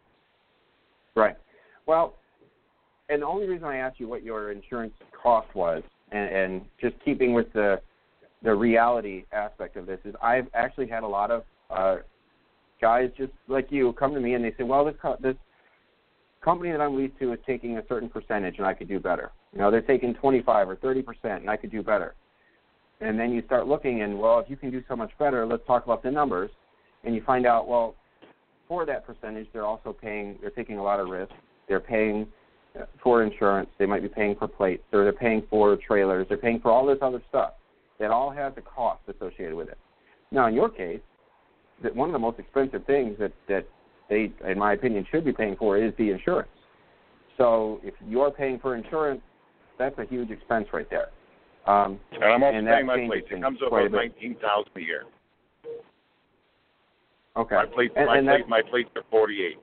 Speaker 2: Right. Well, and the only reason I asked you what your insurance cost was, and just keeping with the reality aspect of this, is I've actually had a lot of guys just like you come to me and they say, well, this company that I'm leased to is taking a certain percentage and I could do better. You know, they're taking 25 or 30% and I could do better. And then you start looking and, well, if you can do so much better, let's talk about the numbers. And you find out, well, for that percentage, they're taking a lot of risk. They're paying for insurance. They might be paying for plates, or they're paying for trailers. They're paying for all this other stuff that all has a cost associated with it. Now, in your case, one of the most expensive things that they, in my opinion, should be paying for is the insurance. So if you're paying for insurance, that's a huge expense right there.
Speaker 4: And I'm also paying my plates. It comes up about $19,000 a year.
Speaker 2: Okay.
Speaker 4: My plates are 48.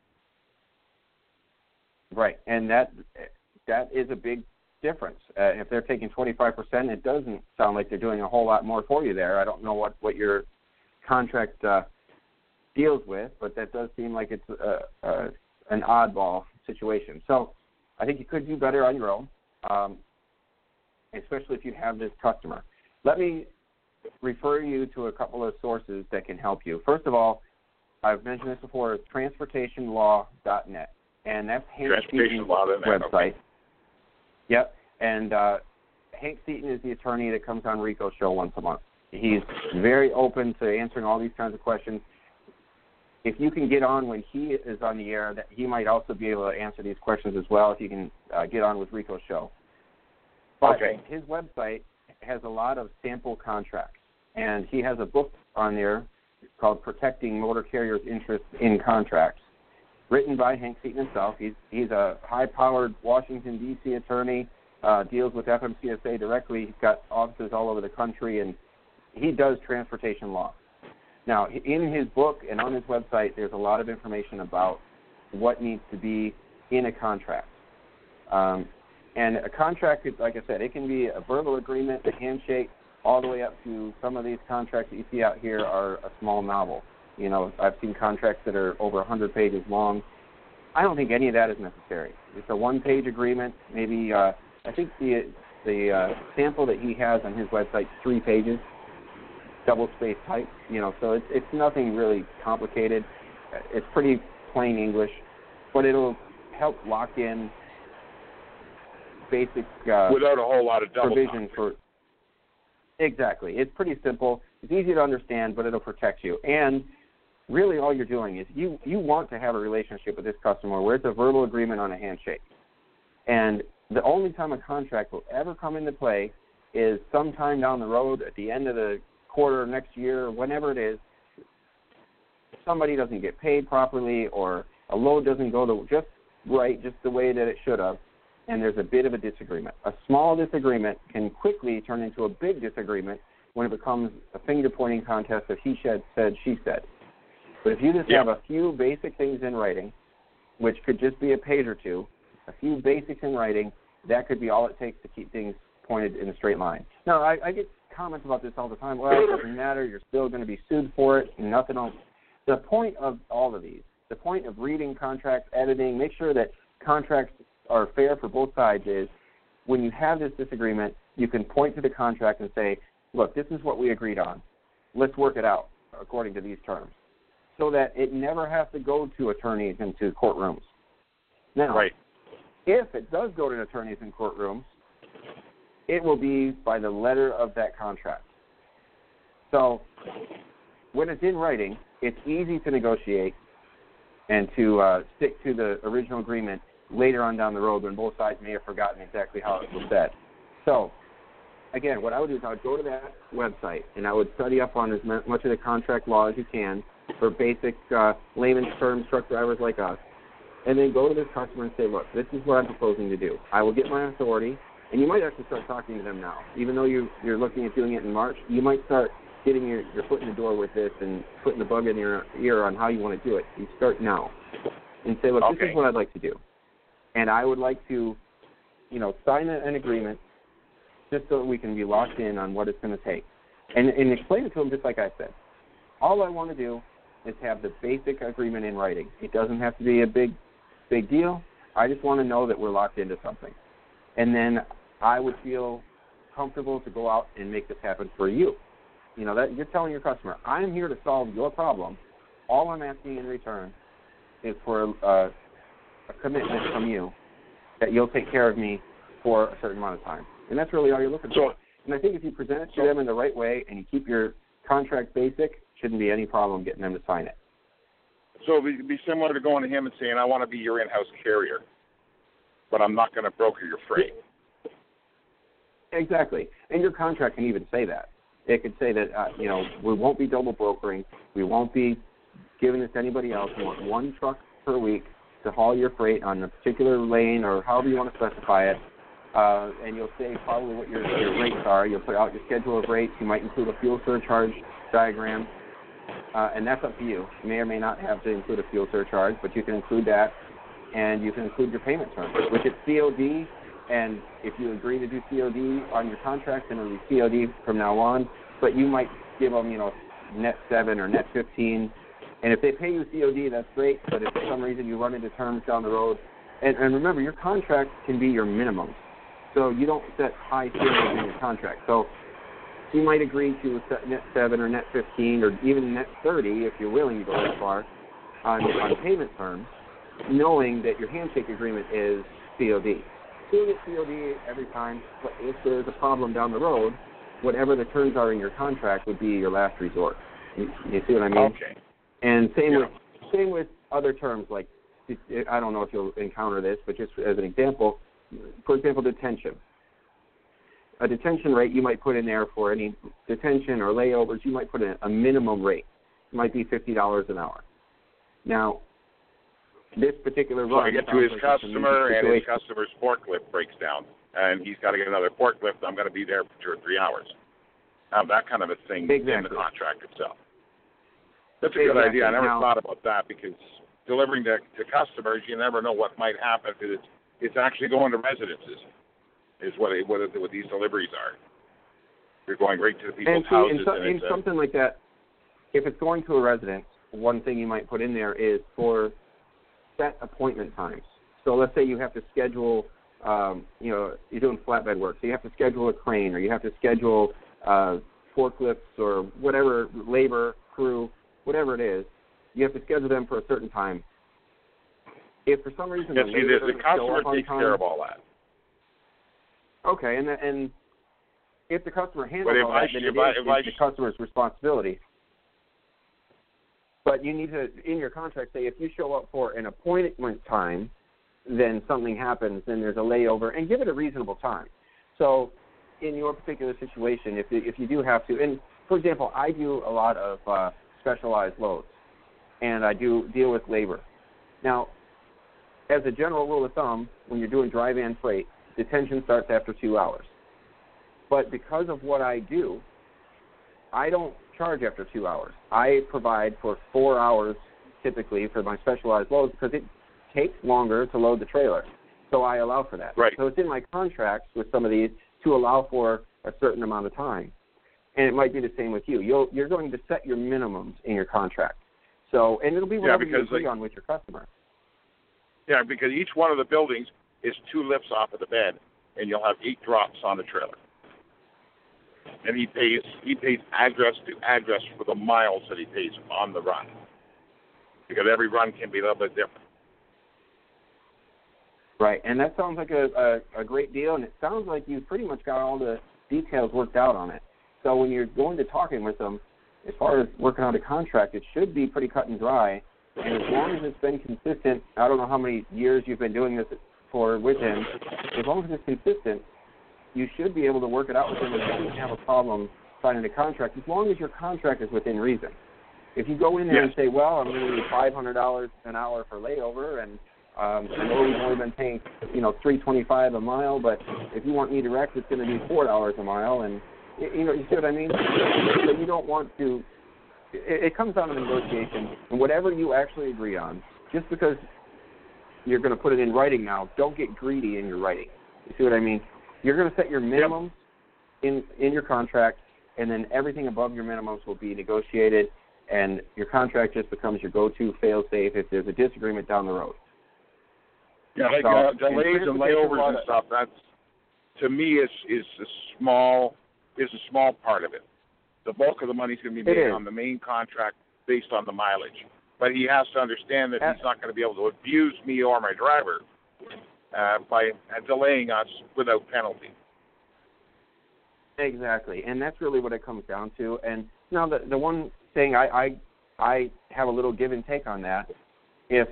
Speaker 2: Right, and that is a big difference. If they're taking 25%, it doesn't sound like they're doing a whole lot more for you there. I don't know what your contract deals with, but that does seem like it's an oddball situation. So I think you could do better on your own, especially if you have this customer. Let me refer you to a couple of sources that can help you. First of all, I've mentioned this before, it's transportationlaw.net, and that's Hank Seaton's website. Okay. Yep, and Hank Seaton is the attorney that comes on Rico's show once a month. He's very open to answering all these kinds of questions. If you can get on when he is on the air, that he might also be able to answer these questions as well if you can get on with Rico's show. But his website has a lot of sample contracts, and he has a book on there called Protecting Motor Carriers' Interests in Contracts, written by Hank Seaton himself. He's a high-powered Washington, D.C. attorney, deals with FMCSA directly. He's got offices all over the country, and he does transportation law. Now, in his book and on his website, there's a lot of information about what needs to be in a contract. And a contract, like I said, it can be a verbal agreement, a handshake, all the way up to some of these contracts that you see out here are a small novel. You know, I've seen contracts that are over 100 pages long. I don't think any of that is necessary. It's a one-page agreement. Maybe I think the sample that he has on his website is 3 pages, double-spaced type. You know, so it's nothing really complicated. It's pretty plain English, but it'll help lock in basic
Speaker 4: without a whole lot of double
Speaker 2: provision for. Exactly. It's pretty simple. It's easy to understand, but it'll protect you. And really all you're doing is you want to have a relationship with this customer where it's a verbal agreement on a handshake. And the only time a contract will ever come into play is sometime down the road at the end of the quarter next year, whenever it is, somebody doesn't get paid properly or a load doesn't go just the way that it should have, and there's a bit of a disagreement. A small disagreement can quickly turn into a big disagreement when it becomes a finger-pointing contest of he said, she said. But if you just have a few basic things in writing, which could just be a page or two, a few basics in writing, that could be all it takes to keep things pointed in a straight line. Now, I get comments about this all the time. Well, it doesn't matter. You're still going to be sued for it and nothing else. The point of all of these, the point of reading contracts, editing, make sure that contracts are fair for both sides is when you have this disagreement, you can point to the contract and say, look, this is what we agreed on. Let's work it out according to these terms so that it never has to go to attorneys and to courtrooms. Now, if it does go to attorneys and courtrooms, it will be by the letter of that contract. So when it's in writing, it's easy to negotiate and to stick to the original agreement later on down the road when both sides may have forgotten exactly how it was said. So, again, what I would do is I would go to that website and I would study up on as much of the contract law as you can for basic layman's terms, truck drivers like us, and then go to this customer and say, look, this is what I'm proposing to do. I will get my authority, and you might actually start talking to them now. Even though you're looking at doing it in March, you might start getting your foot in the door with this and putting the bug in your ear on how you want to do it. You start now and say, look, this is what I'd like to do. And I would like to, sign an agreement just so that we can be locked in on what it's going to take. And explain it to them just like I said. All I want to do is have the basic agreement in writing. It doesn't have to be a big deal. I just want to know that we're locked into something. And then I would feel comfortable to go out and make this happen for you. That you're telling your customer, I'm here to solve your problem. All I'm asking in return is for a commitment from you that you'll take care of me for a certain amount of time. And that's really all you're looking for. And I think if you present it to them in the right way and you keep your contract basic, shouldn't be any problem getting them to sign it.
Speaker 4: So it would be similar to going to him and saying, I want to be your in-house carrier, but I'm not going to broker your freight.
Speaker 2: Exactly. And your contract can even say that. It could say that, we won't be double brokering. We won't be giving this to anybody else. We want one truck per week to haul your freight on a particular lane or however you want to specify it. And you'll say probably what your rates are. You'll put out your schedule of rates. You might include a fuel surcharge diagram. And that's up to you. You may or may not have to include a fuel surcharge, but you can include that. And you can include your payment terms, which is COD. And if you agree to do COD on your contract, then it'll be COD from now on. But you might give them, net 7 or net 15. And if they pay you COD, that's great. But if for some reason you run into terms down the road, and remember, your contract can be your minimum. So you don't set high standards in your contract. So you might agree to a net 7 or net 15 or even net 30 if you're willing to go that far on payment terms, knowing that your handshake agreement is COD. You'll get COD every time, but if there's a problem down the road, whatever the terms are in your contract would be your last resort. You see what I mean?
Speaker 4: Okay.
Speaker 2: And same with other terms, like, I don't know if you'll encounter this, but just as an example, for example, detention. A detention rate you might put in there for any detention or layovers, you might put in a minimum rate. It might be $50 an hour. Now, this particular run,
Speaker 4: so I get to his customer, and his customer's forklift breaks down, and he's got to get another forklift. I'm going to be there for 2 or 3 hours. That kind of a thing in the contract itself. That's a good idea. I never thought about that because delivering to customers, you never know what might happen because it's actually going to residences is what these deliveries are. You're going right to the people's houses.
Speaker 2: And something like that, if it's going to a residence, one thing you might put in there is for set appointment times. So let's say you have to schedule, you're doing flatbed work, so you have to schedule a crane or you have to schedule forklifts or whatever, labor, crew, whatever it is, you have to schedule them for a certain time. If for some reason
Speaker 4: the customer takes care of all that.
Speaker 2: Okay, and if the customer handles all that, then it's the customer's responsibility. But you need to, in your contract, say if you show up for an appointment time, then something happens, then there's a layover, and give it a reasonable time. So in your particular situation, if you do have to, and for example, I do a lot of specialized loads, and I do deal with labor. Now, as a general rule of thumb, when you're doing dry van freight, detention starts after 2 hours. But because of what I do, I don't charge after 2 hours. I provide for 4 hours typically for my specialized loads because it takes longer to load the trailer. So I allow for that.
Speaker 4: Right.
Speaker 2: So it's in my contracts with some of these to allow for a certain amount of time. And it might be the same with you. You're going to set your minimums in your contract. So, and it'll be whatever you agree on with your customer.
Speaker 4: Yeah, because each one of the buildings is 2 lifts off of the bed, and you'll have 8 drops on the trailer. And he pays address to address for the miles that he pays on the run, because every run can be a little bit different.
Speaker 2: Right, and that sounds like a great deal, and it sounds like you've pretty much got all the details worked out on it. So when you're going to talking with them, as far as working out a contract, it should be pretty cut and dry. And as long as it's been consistent, I don't know how many years you've been doing this for with him, as long as it's consistent, you should be able to work it out with him and you shouldn't have a problem signing a contract, as long as your contract is within reason. If you go in there and say, well, I'm going to need $500 an hour for layover, and I know we've only been paying, $3.25 a mile, but if you want me direct, it's going to be $4 a mile, and you see what I mean? So you don't want to. It comes down to negotiation, and whatever you actually agree on, just because you're going to put it in writing now, don't get greedy in your writing. You see what I mean? You're going to set your minimums in your contract, and then everything above your minimums will be negotiated, and your contract just becomes your go-to fail-safe if there's a disagreement down the road.
Speaker 4: Yeah, like delays and layovers and stuff. That's, to me, is a small part of it. The bulk of the money is going to be made on the main contract based on the mileage. But he has to understand that he's not going to be able to abuse me or my driver by delaying us without penalty.
Speaker 2: Exactly, and that's really what it comes down to. And now the one thing I have a little give and take on that. If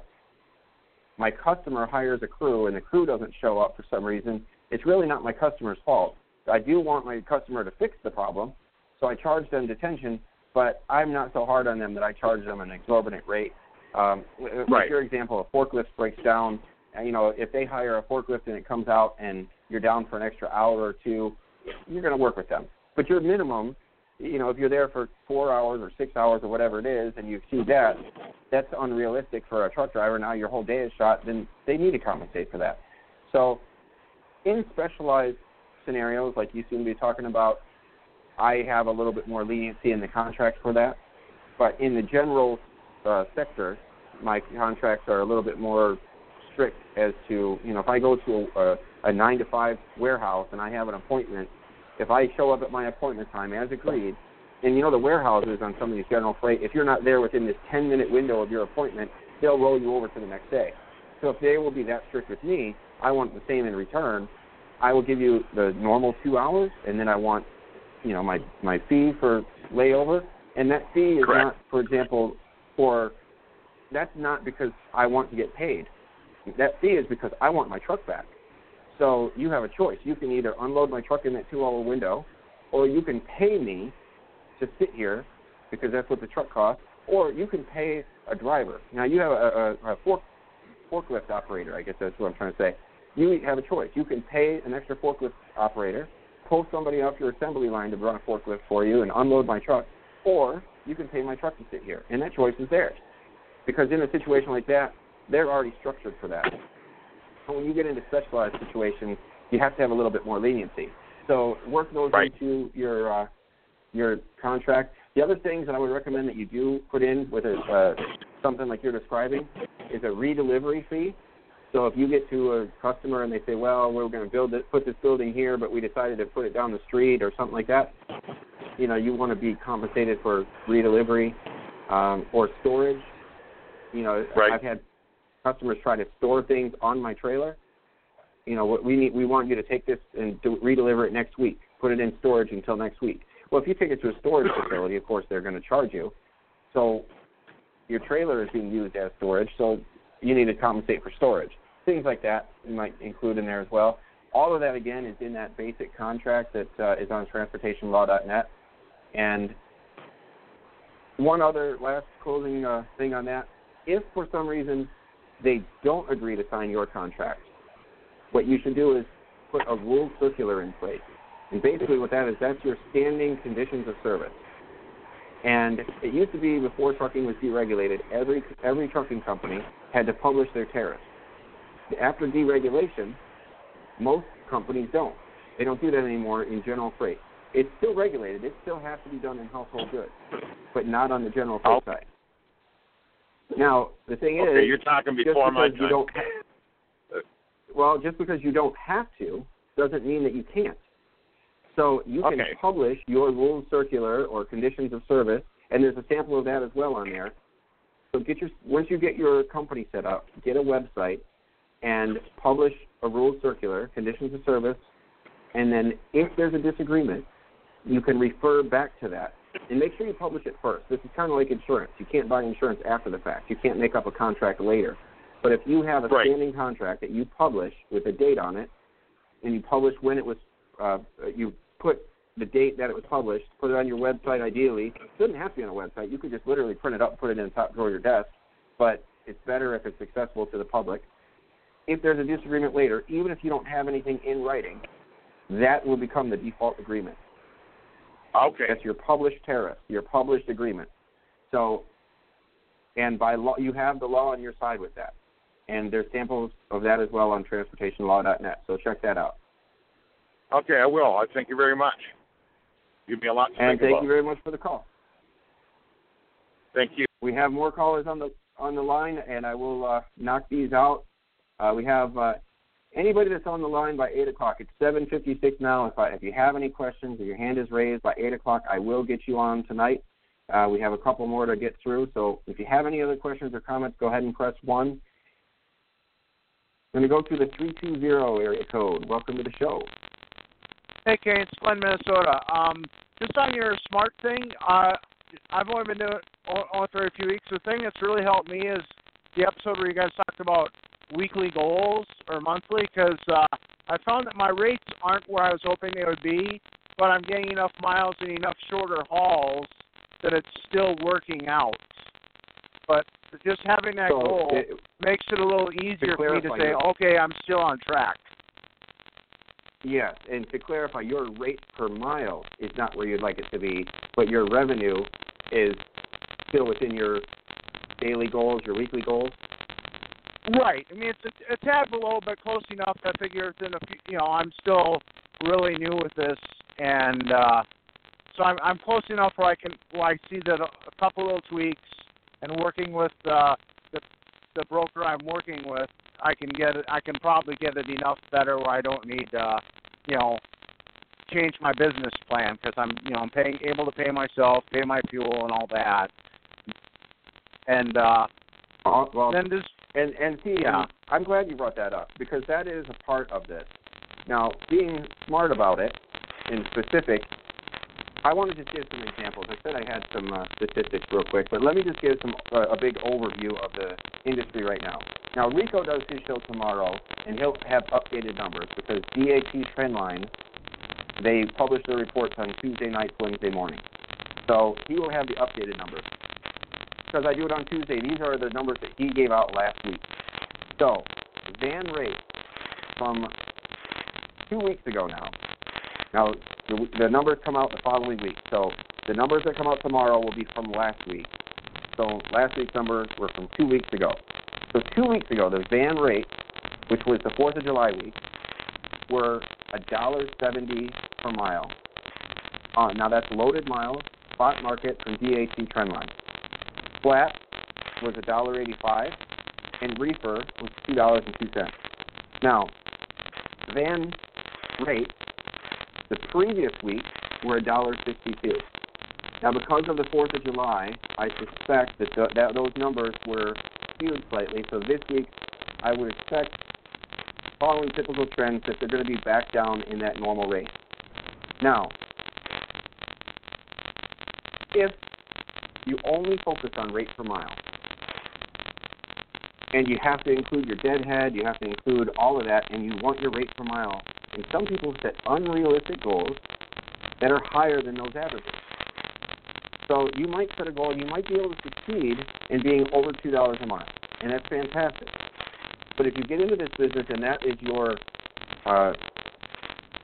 Speaker 2: my customer hires a crew and the crew doesn't show up for some reason, it's really not my customer's fault. I do want my customer to fix the problem, so I charge them detention, but I'm not so hard on them that I charge them an exorbitant rate. Like your example, a forklift breaks down. If they hire a forklift and it comes out and you're down for an extra hour or two, you're going to work with them. But your minimum, if you're there for 4 hours or 6 hours or whatever it is and you exceed that, that's unrealistic for a truck driver. Now your whole day is shot, then they need to compensate for that. So in specialized scenarios like you seem to be talking about, I have a little bit more leniency in the contract for that. But in the general sector, my contracts are a little bit more strict as to, if I go to a 9-to-5 warehouse and I have an appointment, if I show up at my appointment time as agreed, and the warehouses on some of these general freight, if you're not there within this 10-minute window of your appointment, they'll roll you over to the next day. So if they will be that strict with me, I want the same in return. I will give you the normal 2 hours, and then I want, my fee for layover. And that fee is not, for example, that's not because I want to get paid. That fee is because I want my truck back. So you have a choice. You can either unload my truck in that 2-hour window, or you can pay me to sit here because that's what the truck costs, or you can pay a driver. Now, you have a forklift operator, I guess that's what I'm trying to say. You have a choice. You can pay an extra forklift operator, pull somebody off your assembly line to run a forklift for you and unload my truck, or you can pay my truck to sit here. And that choice is theirs. Because in a situation like that, they're already structured for that. So when you get into specialized situations, you have to have a little bit more leniency. So work those into your contract. The other things that I would recommend that you do put in with something like you're describing is a redelivery fee. So if you get to a customer and they say, well, we're going to put this building here, but we decided to put it down the street or something like that, you want to be compensated for redelivery or storage. I've had customers try to store things on my trailer. We want you to take this and redeliver it next week. Put it in storage until next week. Well, if you take it to a storage facility, of course, they're going to charge you. So your trailer is being used as storage, so you need to compensate for storage. Things like that you might include in there as well. All of that, again, is in that basic contract that is on transportationlaw.net. And one other last closing thing on that, if for some reason they don't agree to sign your contract, what you should do is put a rule circular in place. And basically what that is, that's your standing conditions of service. And it used to be, before trucking was deregulated, every trucking company had to publish their tariffs. After deregulation, most companies don't. They don't do that anymore in general freight. It's still regulated. It still has to be done in household goods, but not on the general freight side. Now, the thing is,
Speaker 4: you're talking before my time.
Speaker 2: Well, just because you don't have to doesn't mean that you can't. So you can publish your rule circular or conditions of service, and there's a sample of that as well on there. So once you get your company set up, get a website and publish a rule circular, conditions of service, and then if there's a disagreement, you can refer back to that. And make sure you publish it first. This is kind of like insurance. You can't buy insurance after the fact. You can't make up a contract later. But if you have a standing contract that you publish with a date on it, and you publish when it was, you put the date that it was published, put it on your website ideally. It doesn't have to be on a website. You could just literally print it up and put it in the top drawer of your desk, but it's better if it's accessible to the public. If there's a disagreement later, even if you don't have anything in writing, that will become the default agreement.
Speaker 4: Okay.
Speaker 2: That's your published tariff, your published agreement. So, and by law, you have the law on your side with that. And there's samples of that as well on transportationlaw.net, so check that out.
Speaker 4: Okay, I will. I thank you very much. Give me a lot to think about.
Speaker 2: And thank you very much for the call.
Speaker 4: Thank you.
Speaker 2: We have more callers on the line, and I will knock these out. We have anybody that's on the line by 8 o'clock. It's 7:56 now. If you have any questions or your hand is raised by 8 o'clock, I will get you on tonight. We have a couple more to get through, so if you have any other questions or comments, go ahead and press 1. I'm going to go through the 320 area code. Welcome to the show.
Speaker 5: Hey, Kane, it's Glenn, Minnesota. Just on your smart thing, I've only been doing it only for a few weeks. The thing that's really helped me is the episode where you guys talked about weekly goals or monthly, because I found that my rates aren't where I was hoping they would be, but I'm getting enough miles and enough shorter hauls that it's still working out. But just having that goal makes it a little easier for me to say, okay, I'm still on track.
Speaker 2: Yes, and to clarify, your rate per mile is not where you'd like it to be, but your revenue is still within your daily goals, your weekly goals?
Speaker 5: Right. I mean, it's a tad below, but close enough. I figure it's in a few, I'm still really new with this, and so I'm close enough where I see that a couple little tweaks, and working with the broker I'm working with, I can probably get it enough better where I don't need change my business plan, because I'm able to pay myself, pay my fuel and all that. And then just
Speaker 2: I'm glad you brought that up, because that is a part of this. Now, being smart about it in specific, I want to just give some examples. I said I had some statistics real quick, but let me just give a big overview of the industry right now. Now, Rico does his show tomorrow, and he'll have updated numbers, because DAT Trendline, they publish their reports on Tuesday nights, Wednesday morning. So he will have the updated numbers. Because I do it on Tuesday, these are the numbers that he gave out last week. So, van rate from 2 weeks ago now. Now, the numbers come out the following week. So the numbers that come out tomorrow will be from last week. So last week's numbers were from 2 weeks ago. So 2 weeks ago, the van rate, which was the 4th of July week, were $1.70 per mile. Now that's loaded miles, spot market from DAT Trendline. Flat was $1.85, and reefer was $2.02. Now, van rate the previous week were $1.62. Now, because of the 4th of July, I suspect that those numbers were skewed slightly. So this week, I would expect, following typical trends, that they're going to be back down in that normal rate. Now, if you only focus on rate per mile, and you have to include your deadhead, you have to include all of that, and you want your rate per mile, and some people set unrealistic goals that are higher than those averages. So you might set a goal, you might be able to succeed in being over $2 a mile, and that's fantastic. But if you get into this business and that is your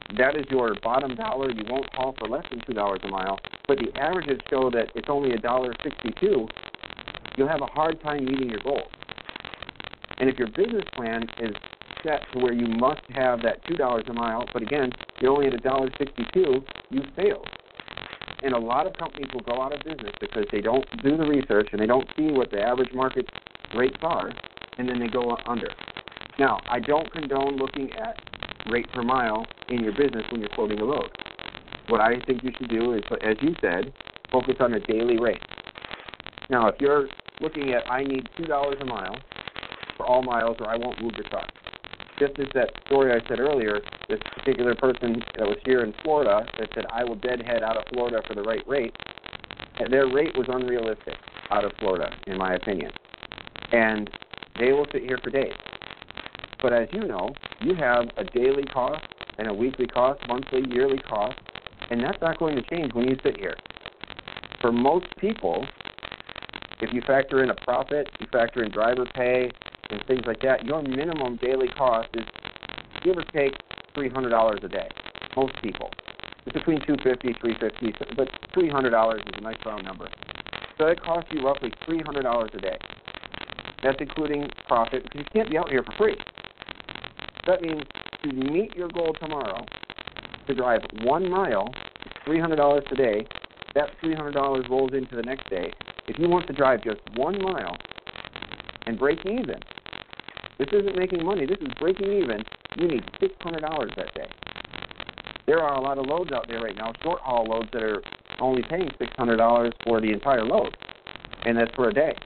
Speaker 2: that is your bottom dollar. You won't haul for less than $2 a mile, but the averages show that it's only $1.62. You'll have a hard time meeting your goal. And if your business plan is set to where you must have that $2 a mile, but again, you're only at $1.62, you failed. And a lot of companies will go out of business because they don't do the research and they don't see what the average market rates are, and then they go under. Now, I don't condone looking at rate per mile in your business when you're quoting a load. What I think you should do is, as you said, focus on a daily rate. Now, if you're looking at, I need $2 a mile for all miles or I won't move the truck. Just as that story I said earlier, this particular person that was here in Florida that said, I will deadhead out of Florida for the right rate, their rate was unrealistic out of Florida, in my opinion. And they will sit here for days. But as you know, you have a daily cost and a weekly cost, monthly, yearly cost, and that's not going to change when you sit here. For most people, if you factor in a profit, you factor in driver pay and things like that, your minimum daily cost is, give or take, $300 a day. Most people. It's between $250, $350, but $300 is a nice round number. So it costs you roughly $300 a day. That's including profit, because you can't be out here for free. That means to meet your goal tomorrow, to drive 1 mile, $300 today, that $300 rolls into the next day. If you want to drive just 1 mile and break even, this isn't making money, this is breaking even, you need $600 that day. There are a lot of loads out there right now, short haul loads that are only paying $600 for the entire load, and that's for a day.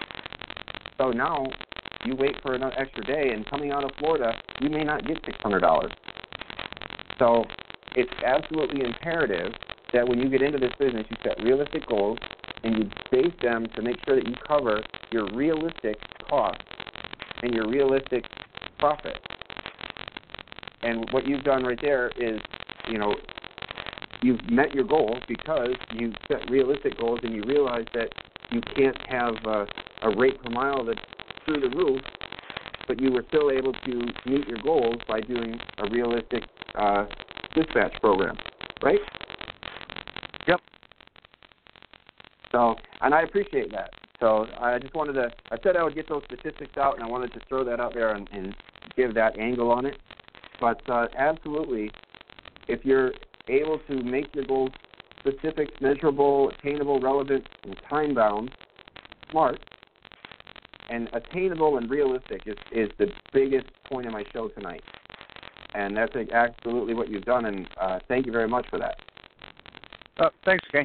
Speaker 2: So now you wait for another extra day, and coming out of Florida, you may not get $600. So it's absolutely imperative that when you get into this business, you set realistic goals and you base them to make sure that you cover your realistic costs and your realistic profit. And what you've done right there is, you've met your goal because you set realistic goals and you realize that you can't have a rate per mile that's through the roof, but you were still able to meet your goals by doing a realistic dispatch program, right?
Speaker 5: Yep.
Speaker 2: So, and I appreciate that. So I just wanted to, I said I would get those statistics out, and I wanted to throw that out there and give that angle on it. But absolutely, if you're able to make your goals specific, measurable, attainable, relevant, and time-bound, smart, and attainable and realistic is the biggest point of my show tonight. And that's absolutely what you've done, and thank you very much for that.
Speaker 5: Thanks, King.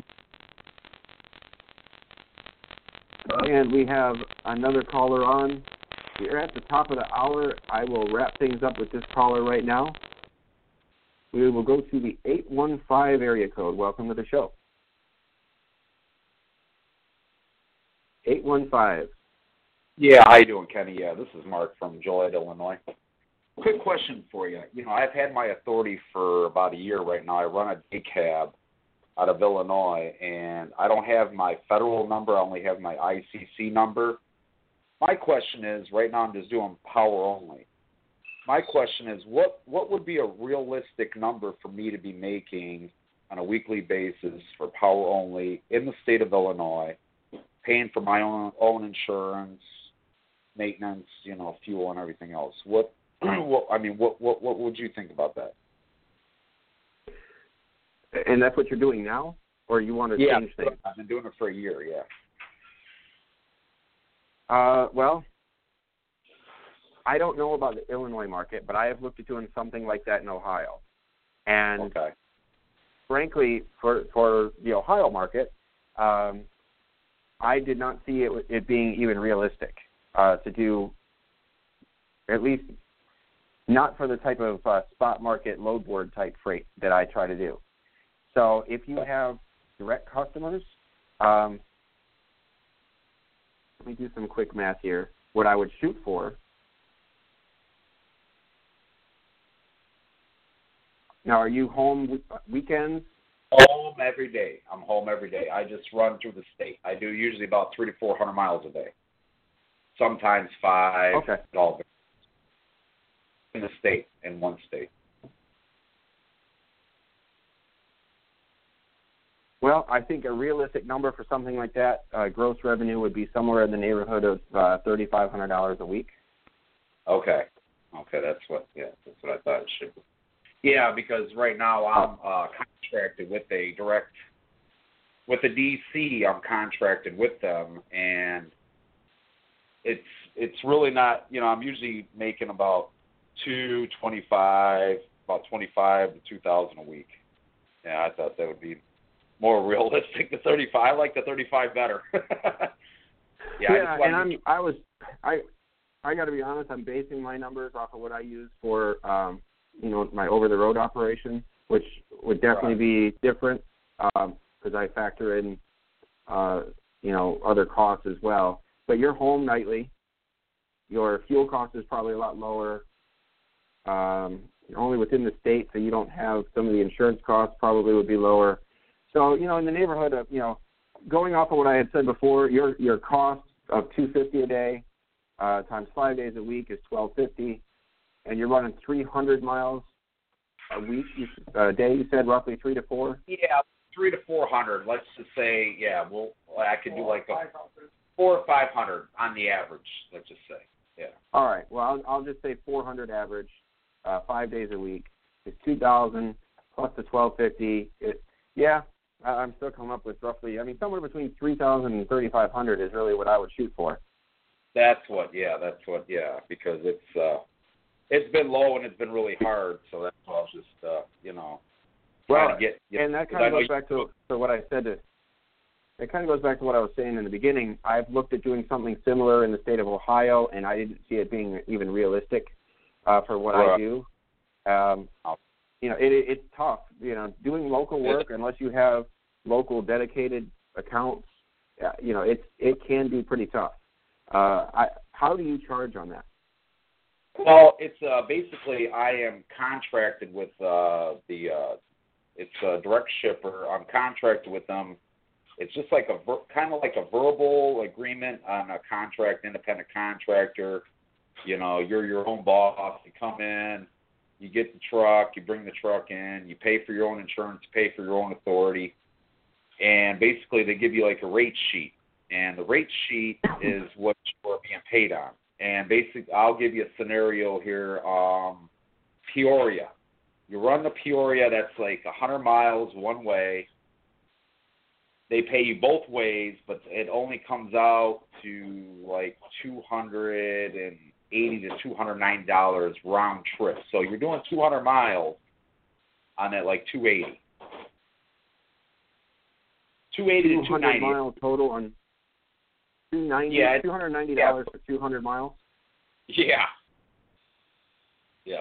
Speaker 2: And we have another caller on. We're at the top of the hour. I will wrap things up with this caller right now. We will go to the 815 area code. Welcome to the show. 815.
Speaker 6: Yeah, how you doing, Kenny? Yeah, this is Mark from Joliet, Illinois. Quick question for you. I've had my authority for about a year right now. I run a day cab out of Illinois, and I don't have my federal number. I only have my ICC number. My question is, right now I'm just doing power only. My question is, what would be a realistic number for me to be making on a weekly basis for power only in the state of Illinois, paying for my own insurance, maintenance, fuel and everything else? What would you think about that?
Speaker 2: And that's what you're doing now, or you want to change things?
Speaker 6: Yeah, I've been doing it for a year. Yeah.
Speaker 2: Well, I don't know about the Illinois market, but I have looked at doing something like that in Ohio. And frankly, for the Ohio market, I did not see it being even realistic to do, at least not for the type of spot market load board type freight that I try to do. So if you have direct customers, let me do some quick math here. What I would shoot for. Now, are you home weekends?
Speaker 6: Home every day. I'm home every day. I just run through the state. I do usually about 300 to 400 miles a day. Sometimes 5.
Speaker 2: Okay.
Speaker 6: All in the state, in one state.
Speaker 2: Well, I think a realistic number for something like that, gross revenue would be somewhere in the neighborhood of $3,500 a week.
Speaker 6: Okay, that's what I thought it should be. Yeah, because right now I'm contracted with with the DC. I'm contracted with them, and it's really not. I'm usually making about $225 to $2,000 a week. Yeah, I thought that would be more realistic. The 35, I like the 35 better.
Speaker 2: I got to be honest. I'm basing my numbers off of what I use for, my over-the-road operation, which would definitely be different because I factor in, other costs as well. But you're home nightly. Your fuel cost is probably a lot lower. You're only within the state, so you don't have some of the insurance costs probably would be lower. So, in the neighborhood of, going off of what I had said before, your cost of $250 a day times 5 days a week is $1,250, and you're running 300 miles a week, a day. You said roughly 3 to 4.
Speaker 6: Yeah, 300 to 400. Let's just say, I could do like 400 or 500 on the average. Let's just say, yeah.
Speaker 2: All right. Well, I'll just say 400 average, 5 days a week is $2,000 plus the $1,250. I'm still coming up with roughly. Somewhere between $3,000 and $3,500 is really what I would shoot for.
Speaker 6: That's what, because it's been low and it's been really hard, so that's why I was just, trying to get.
Speaker 2: And that kind of goes back to what I said. It kind of goes back to what I was saying in the beginning. I've looked at doing something similar in the state of Ohio, and I didn't see it being even realistic for what I do. It's tough. Doing local work unless you have local dedicated accounts, it can be pretty tough. How do you charge on that?
Speaker 6: Well, it's basically I am contracted with it's a direct shipper. I'm contracted with them. It's just like kind of like a verbal agreement on a contract, independent contractor. You're your own boss. You come in, you get the truck, you bring the truck in, you pay for your own insurance, pay for your own authority, and basically they give you like a rate sheet. And the rate sheet is what you're being paid on. And basically, I'll give you a scenario here. Peoria. You run to Peoria, that's like 100 miles one way. They pay you both ways, but it only comes out to like $280 to $290 round trip. So you're doing 200 miles on that, like $280. $280 to $290
Speaker 2: miles total on $290.
Speaker 6: Yeah,
Speaker 2: $290 for 200 miles.
Speaker 6: Yeah. Yeah.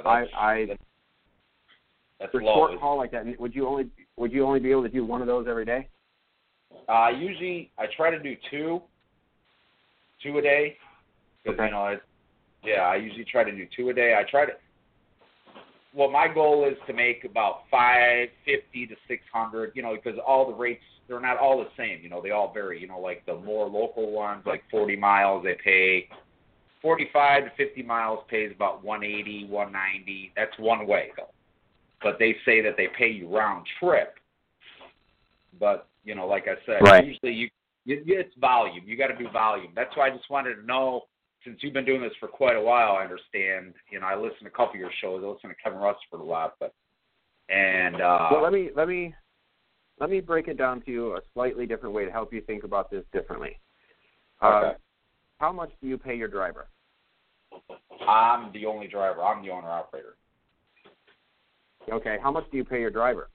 Speaker 6: That's
Speaker 2: for
Speaker 6: low.
Speaker 2: Short haul like that. Would you only be able to do one of those every day?
Speaker 6: Usually, I try to do two a day. Because I usually try to do 2 a day. Well, my goal is to make about 550 to 600. Because all the rates, they're not all the same. They all vary. Like the more local ones, like 40 miles, they pay 45 to 50 miles pays about 180, 190. That's one way though. But they say that they pay you round trip. But like I said,
Speaker 2: right.
Speaker 6: Usually it's volume. You got to do volume. That's why I just wanted to know. Since you've been doing this for quite a while, I understand. I listen to a couple of your shows. I listen to Kevin Rutherford a lot, well,
Speaker 2: let me break it down to you a slightly different way to help you think about this differently.
Speaker 6: Okay.
Speaker 2: How much do you pay your driver?
Speaker 6: I'm the only driver. I'm the owner operator.
Speaker 2: Okay. How much do you pay your driver?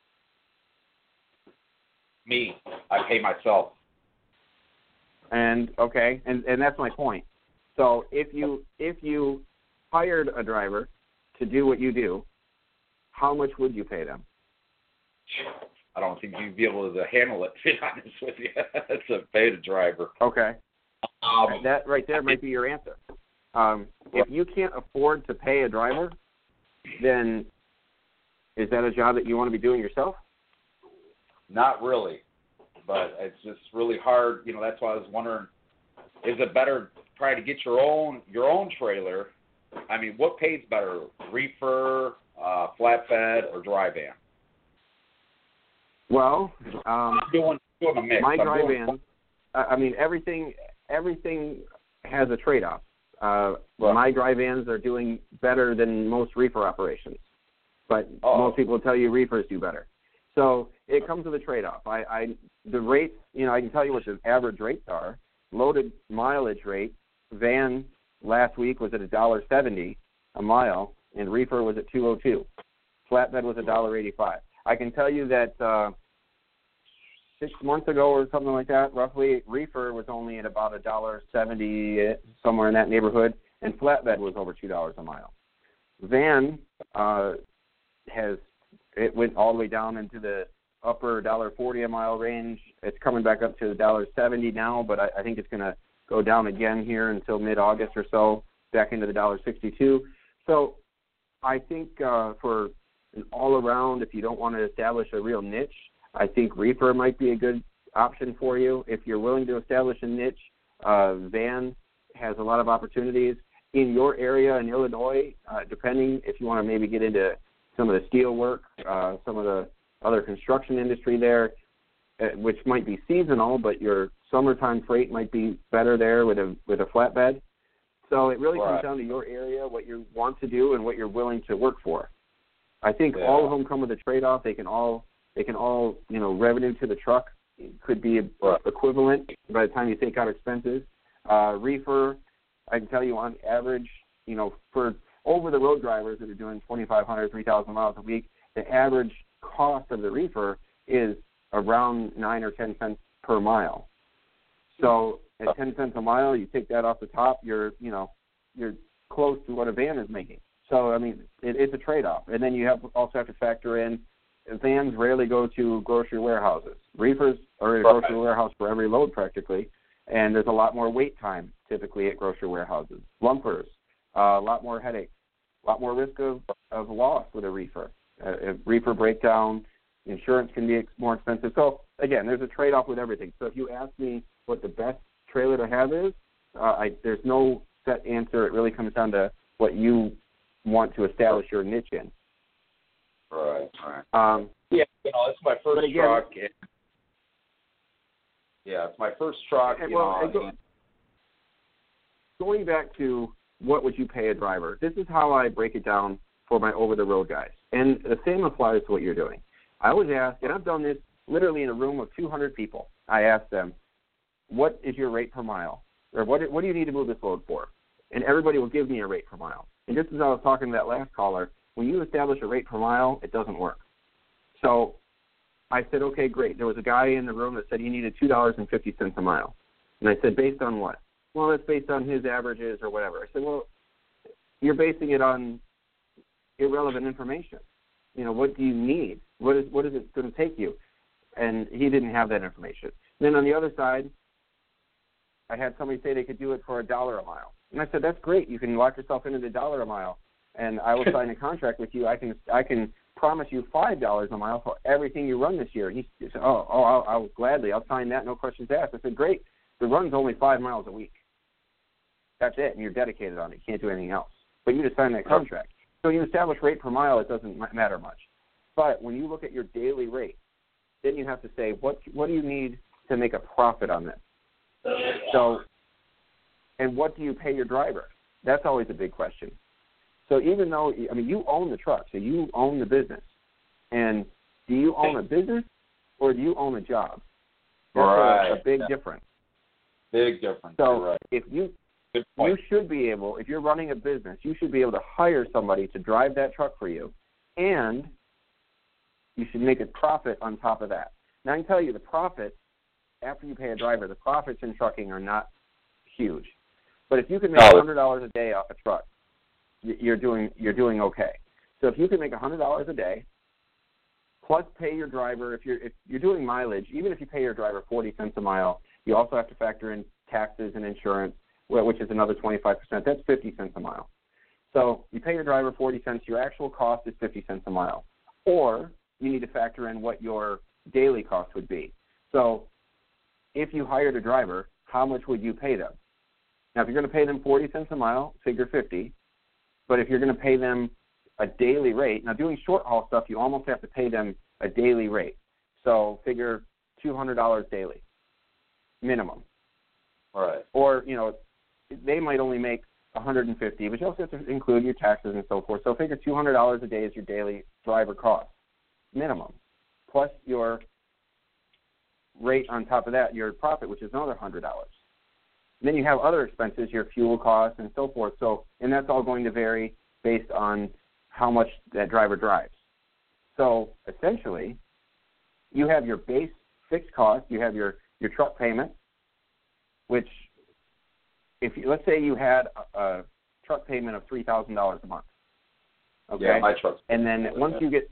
Speaker 6: Me. I pay myself.
Speaker 2: And that's my point. So if you hired a driver to do what you do, how much would you pay them?
Speaker 6: I don't think you'd be able to handle it, to be honest with you. That's a pay the driver.
Speaker 2: Okay. That right there might be your answer. If you can't afford to pay a driver, then is that a job that you want to be doing yourself?
Speaker 6: Not really, but it's just really hard. That's why I was wondering, is it better try to get your own trailer? What pays better, reefer, flatbed, or dry van?
Speaker 2: Well,
Speaker 6: doing a mix.
Speaker 2: my dry vans. I mean, everything has a trade-off.
Speaker 6: Right.
Speaker 2: My dry vans are doing better than most reefer operations, but most people will tell you reefers do better. So it comes with a trade-off. The rates, I can tell you what the average rates are. Loaded mileage rate, van last week was at $1.70 a mile, and reefer was at $2.02. Flatbed was $1.85. I can tell you that 6 months ago or something like that, roughly, reefer was only at about $1.70, somewhere in that neighborhood, and flatbed was over $2 a mile. Van it went all the way down into the upper $1.40 a mile range. It's coming back up to $1.70 now, but I think it's going to go down again here until mid-August or so, back into the $1.62. So I think for an all-around, if you don't want to establish a real niche, I think reefer might be a good option for you. If you're willing to establish a niche, van has a lot of opportunities. In your area in Illinois, depending if you want to maybe get into some of the steel work, some of the other construction industry there, which might be seasonal, but your summertime freight might be better there with a flatbed. So it really comes down to your area, what you want to do, and what you're willing to work for. I think all of them come with a trade-off. They can all revenue to the truck could be equivalent by the time you take out expenses. Reefer, I can tell you on average, for over-the-road drivers that are doing 2,500, 3,000 miles a week, the average cost of the reefer is around 9 or 10 cents per mile. So at 10 cents a mile, you take that off the top, you're close to what a van is making. So, I mean, it's a trade-off. And then you also have to factor in vans rarely go to grocery warehouses. Reefers are at a grocery warehouse for every load practically, and there's a lot more wait time typically at grocery warehouses. Lumpers, a lot more headaches, a lot more risk of loss with a reefer. A reefer breakdown, insurance can be more expensive. So, again, there's a trade-off with everything. So if you ask me what the best trailer to have is, there's no set answer. It really comes down to what you want to establish your niche in.
Speaker 6: Right. It's my first truck. It's my first truck.
Speaker 2: Going back to what would you pay a driver, this is how I break it down for my over-the-road guys. And the same applies to what you're doing. I always ask, and I've done this literally in a room of 200 people, I ask them, what is your rate per mile? Or what do you need to move this load for? And everybody will give me a rate per mile. And just as I was talking to that last caller, when you establish a rate per mile, it doesn't work. So I said, okay, great. There was a guy in the room that said he needed $2.50 a mile. And I said, based on what? Well, it's based on his averages or whatever. I said, well, you're basing it on irrelevant information. What do you need? What is it going to take you? And he didn't have that information. Then on the other side, I had somebody say they could do it for $1 a mile. And I said, that's great. You can lock yourself into the $1 a mile, and I will sign a contract with you. I can promise you $5 a mile for everything you run this year. He said, I'll gladly. I'll sign that, no questions asked. I said, great. The run's only 5 miles a week. That's it, and you're dedicated on it. You can't do anything else. But you just sign that contract. So you establish rate per mile, it doesn't matter much. But when you look at your daily rate, then you have to say, what do you need to make a profit on this? So, and what do you pay your driver? That's always a big question. So even though, you own the truck, so you own the business. And do you own a business or do you own a job? That's a big difference.
Speaker 6: Big difference.
Speaker 2: So if you should be able, if you're running a business, you should be able to hire somebody to drive that truck for you, and you should make a profit on top of that. Now, I can tell you the profit, after you pay a driver, the profits in trucking are not huge. But if you can make $100 a day off a truck, you're doing okay. So if you can make $100 a day, plus pay your driver, if you're doing mileage, even if you pay your driver 40 cents a mile, you also have to factor in taxes and insurance, which is another 25%. That's 50 cents a mile. So you pay your driver 40 cents. Your actual cost is 50 cents a mile. Or you need to factor in what your daily cost would be. So if you hired a driver, how much would you pay them? Now, if you're going to pay them 40 cents a mile, figure 50. But if you're going to pay them a daily rate, now doing short haul stuff, you almost have to pay them a daily rate. So figure $200 daily, minimum.
Speaker 6: Right.
Speaker 2: Or, they might only make $150, but you also have to include your taxes and so forth. So figure $200 a day is your daily driver cost, minimum, plus your rate on top of that, your profit, which is another $100. Then you have other expenses, your fuel costs and so forth. So, and that's all going to vary based on how much that driver drives. So essentially, you have your base fixed cost, you have your truck payment, which let's say you had a truck payment of $3,000 a month. Okay.
Speaker 6: Yeah, my truck's.
Speaker 2: And then once you get,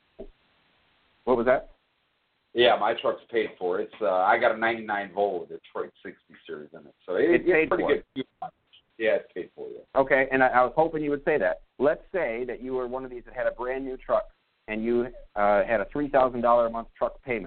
Speaker 2: what was that?
Speaker 6: Yeah, my truck's paid for. It's I got a '99 Volvo Detroit 60 series in it, so it's
Speaker 2: paid
Speaker 6: pretty
Speaker 2: for.
Speaker 6: good. Yeah, it's paid for. Yeah.
Speaker 2: Okay, and I was hoping you would say that. Let's say that you were one of these that had a brand new truck, and you had a $3,000 a month truck payment.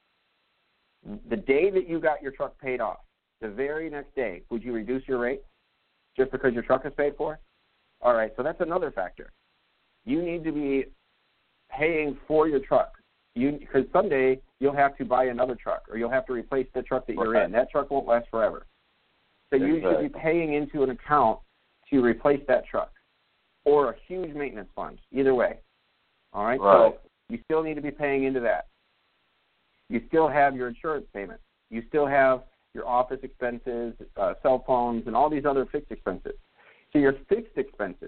Speaker 2: The day that you got your truck paid off, the very next day, would you reduce your rate just because your truck is paid for? All right, so that's another factor. You need to be paying for your truck. Because someday you'll have to buy another truck, or you'll have to replace the truck that you're in. That truck won't last forever. So you should be paying into an account to replace that truck, or a huge maintenance fund, either way. All right? So you still need to be paying into that. You still have your insurance payments. You still have your office expenses, cell phones, and all these other fixed expenses. So your fixed expenses,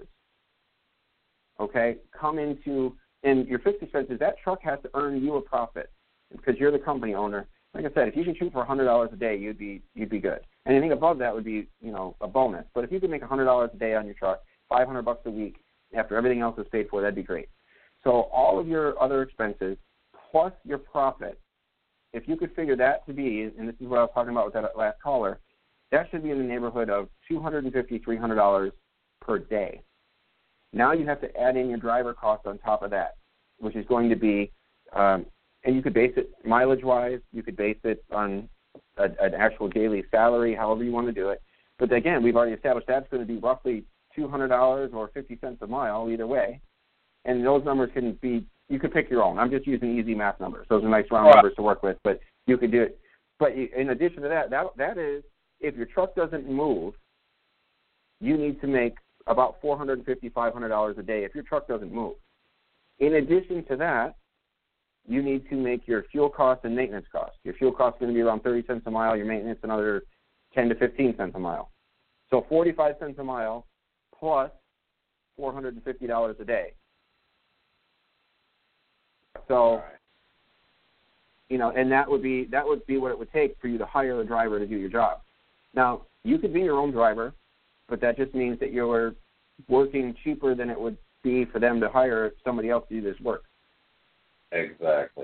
Speaker 2: okay, come into... And your fixed expenses, that truck has to earn you a profit because you're the company owner. Like I said, if you can shoot for $100 a day, you'd be good. Anything above that would be, a bonus. But if you can make $100 a day on your truck, $500 a week, after everything else is paid for, that'd be great. So all of your other expenses plus your profit, if you could figure that to be, and this is what I was talking about with that last caller, that should be in the neighborhood of $250, $300 per day. Now you have to add in your driver cost on top of that, which is going to be, and you could base it mileage-wise. You could base it on an actual daily salary, however you want to do it. But again, we've already established that's going to be roughly $200 or 50 cents a mile either way. And those numbers can be, you could pick your own. I'm just using easy math numbers. Those are nice round numbers to work with, but you could do it. But in addition to that is if your truck doesn't move, you need to make about $450, $500 a day if your truck doesn't move. In addition to that, you need to make your fuel cost and maintenance cost. Your fuel cost is going to be around 30 cents a mile, your maintenance another 10 to 15 cents a mile. So 45 cents a mile plus $450 a day. So, and that would be what it would take for you to hire a driver to do your job. Now, you could be your own driver, but that just means that you're working cheaper than it would be for them to hire somebody else to do this work.
Speaker 6: Exactly.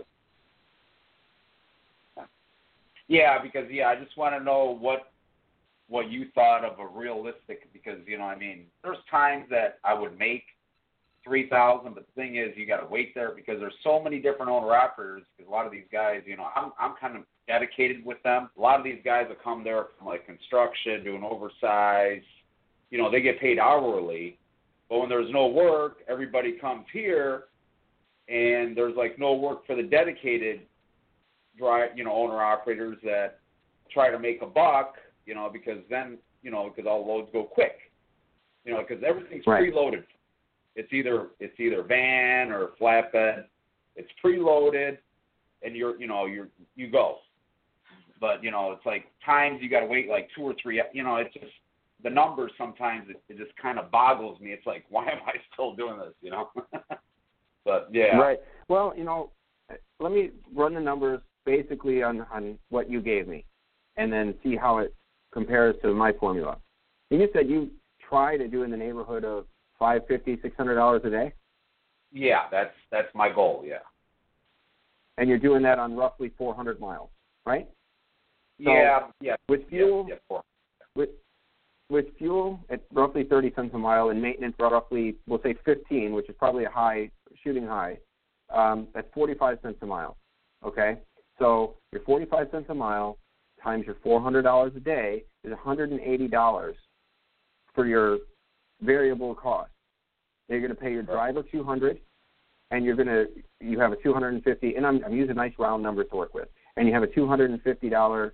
Speaker 6: Yeah, because I just want to know what you thought of a realistic, because there's times that I would make $3,000, but the thing is, you got to wait there because there's so many different owner operators. Because a lot of these guys, I'm kind of dedicated with them. A lot of these guys that come there from like construction, doing oversize, they get paid hourly. But when there's no work, everybody comes here, and there's like no work for the dedicated owner operators that try to make a buck, because then, because all loads go quick, because everything's preloaded. It's either van or flatbed. It's preloaded, and you go. But it's like times you got to wait like 2 or 3. It's just the numbers sometimes it just kind of boggles me. It's like, why am I still doing this? But yeah.
Speaker 2: Right. Well, let me run the numbers basically on what you gave me, and then see how it compares to my formula. You said you try to do in the neighborhood of $550, $600 a day?
Speaker 6: Yeah, that's my goal, yeah.
Speaker 2: And you're doing that on roughly 400 miles, right? So
Speaker 6: yeah.
Speaker 2: With fuel,
Speaker 6: yeah.
Speaker 2: With fuel at roughly 30 cents a mile, and maintenance roughly, we'll say 15, which is probably a shooting high, that's 45 cents a mile, okay? So your 45 cents a mile times your $400 a day is $180 for your variable cost. You're going to pay your driver $200, and you have a $250, and I'm using nice round numbers to work with, and you have a $250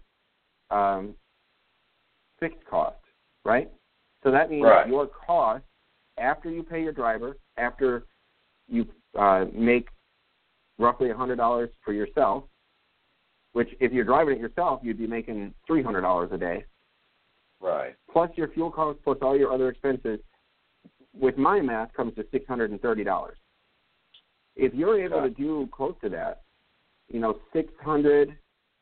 Speaker 2: fixed cost, right? So that means your cost after you pay your driver, after you make roughly $100 for yourself, which if you're driving it yourself, you'd be making $300 a day.
Speaker 6: Right.
Speaker 2: Plus your fuel costs, plus all your other expenses, with my math, comes to $630. If you're able to do close to that, 600,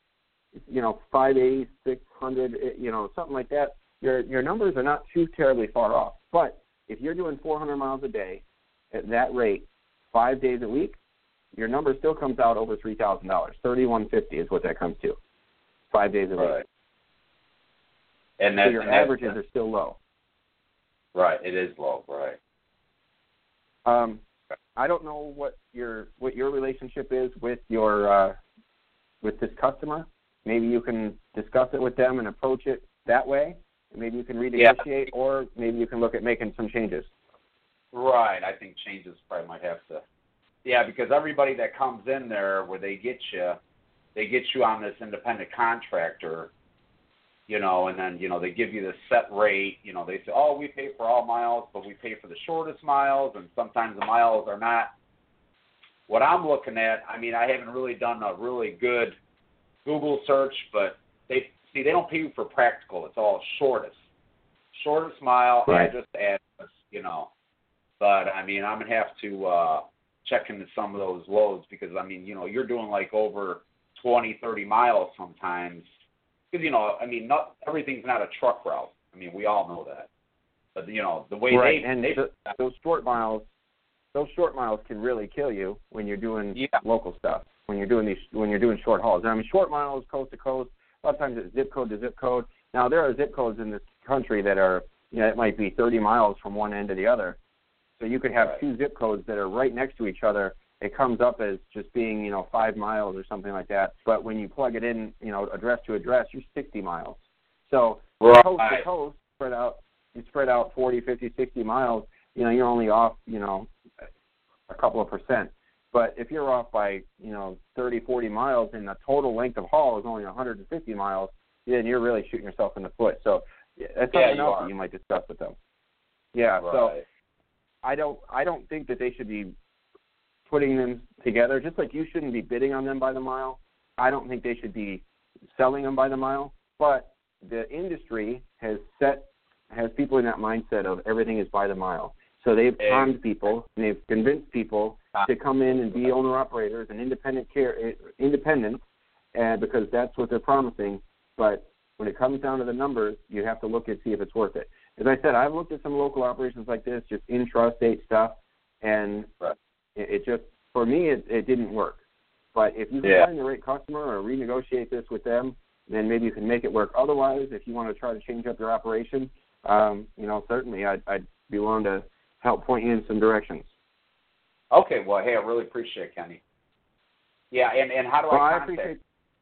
Speaker 2: 580, 600, something like that, your numbers are not too terribly far off. But if you're doing 400 miles a day at that rate, 5 days a week, your number still comes out over $3,000. $3,150 is what that comes to, 5 days a week.
Speaker 6: And
Speaker 2: so your averages are still low.
Speaker 6: Right, it is low. Right.
Speaker 2: I don't know what your relationship is with your with this customer. Maybe you can discuss it with them and approach it that way. Maybe you can renegotiate, or maybe you can look at making some changes.
Speaker 6: Right, I think changes probably might have to. Yeah, because everybody that comes in there where they get you on this independent contractor, and then, they give you the set rate. They say, oh, we pay for all miles, but we pay for the shortest miles, and sometimes the miles are not what I'm looking at. I mean, I haven't really done a really good Google search, but they don't pay you for practical. It's all shortest mile, address to address, But, I mean, I'm going to have to check into some of those loads because, I mean, you're doing like over 20, 30 miles sometimes. Because, not everything's not a truck route. I mean, we all know that. But, the way
Speaker 2: those short miles can really kill you when you're doing local stuff. When you're doing short hauls. I mean, short miles, coast to coast. A lot of times it's zip code to zip code. Now there are zip codes in this country that are, it might be 30 miles from one end to the other. So you could have two zip codes that are right next to each other. It comes up as just being, 5 miles or something like that. But when you plug it in, address to address, you're 60 miles. So coast to coast, spread out 40, 50, 60 miles, you're only off, a couple of percent. But if you're off by, 30, 40 miles and the total length of haul is only 150 miles, then you're really shooting yourself in the foot. So that's something else that you might discuss with them. Yeah, so I don't think that they should be putting them together, just like you shouldn't be bidding on them by the mile. I don't think they should be selling them by the mile. But the industry has people in that mindset of everything is by the mile. So they've conned people and they've convinced people to come in and be owner-operators and independent, and because that's what they're promising. But when it comes down to the numbers, you have to look and see if it's worth it. As I said, I've looked at some local operations like this, just intrastate stuff, and it just, for me, it didn't work. But if you can find the right customer or renegotiate this with them, then maybe you can make it work. Otherwise, if you want to try to change up your operation, certainly I'd be willing to help point you in some directions.
Speaker 6: Okay, well, hey, I really appreciate it, Kenny. Yeah, and how do I contact?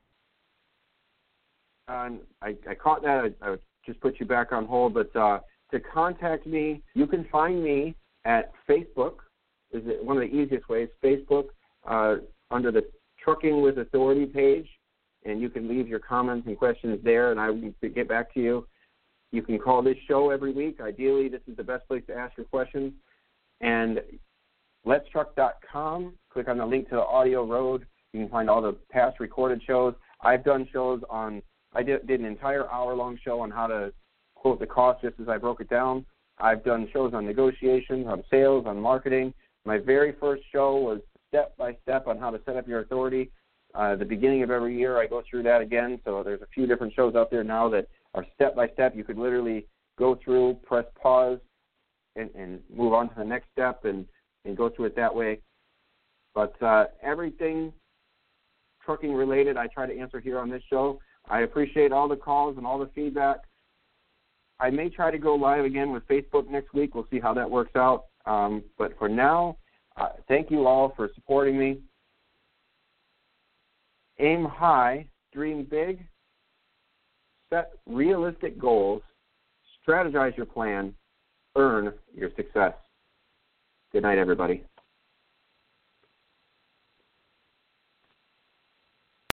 Speaker 2: I caught that. I just put you back on hold, but to contact me, you can find me at Facebook. Is one of the easiest ways. Facebook under the Trucking with Authority page, and you can leave your comments and questions there, and I will get back to you. You can call this show every week. Ideally, this is the best place to ask your questions. And letstruck.com, click on the link to the audio road. You can find all the past recorded shows. I've done shows I did an entire hour-long show on how to quote the cost just as I broke it down. I've done shows on negotiations, on sales, on marketing. My very first show was step-by-step on how to set up your authority. The beginning of every year, I go through that again. So there's a few different shows out there now that are step-by-step. You could literally go through, press pause, and move on to the next step and go through it that way. But everything trucking-related I try to answer here on this show. I appreciate all the calls and all the feedback. I may try to go live again with Facebook next week. We'll see how that works out. But for now, thank you all for supporting me. Aim high, dream big, set realistic goals, strategize your plan, earn your success. Good night, everybody.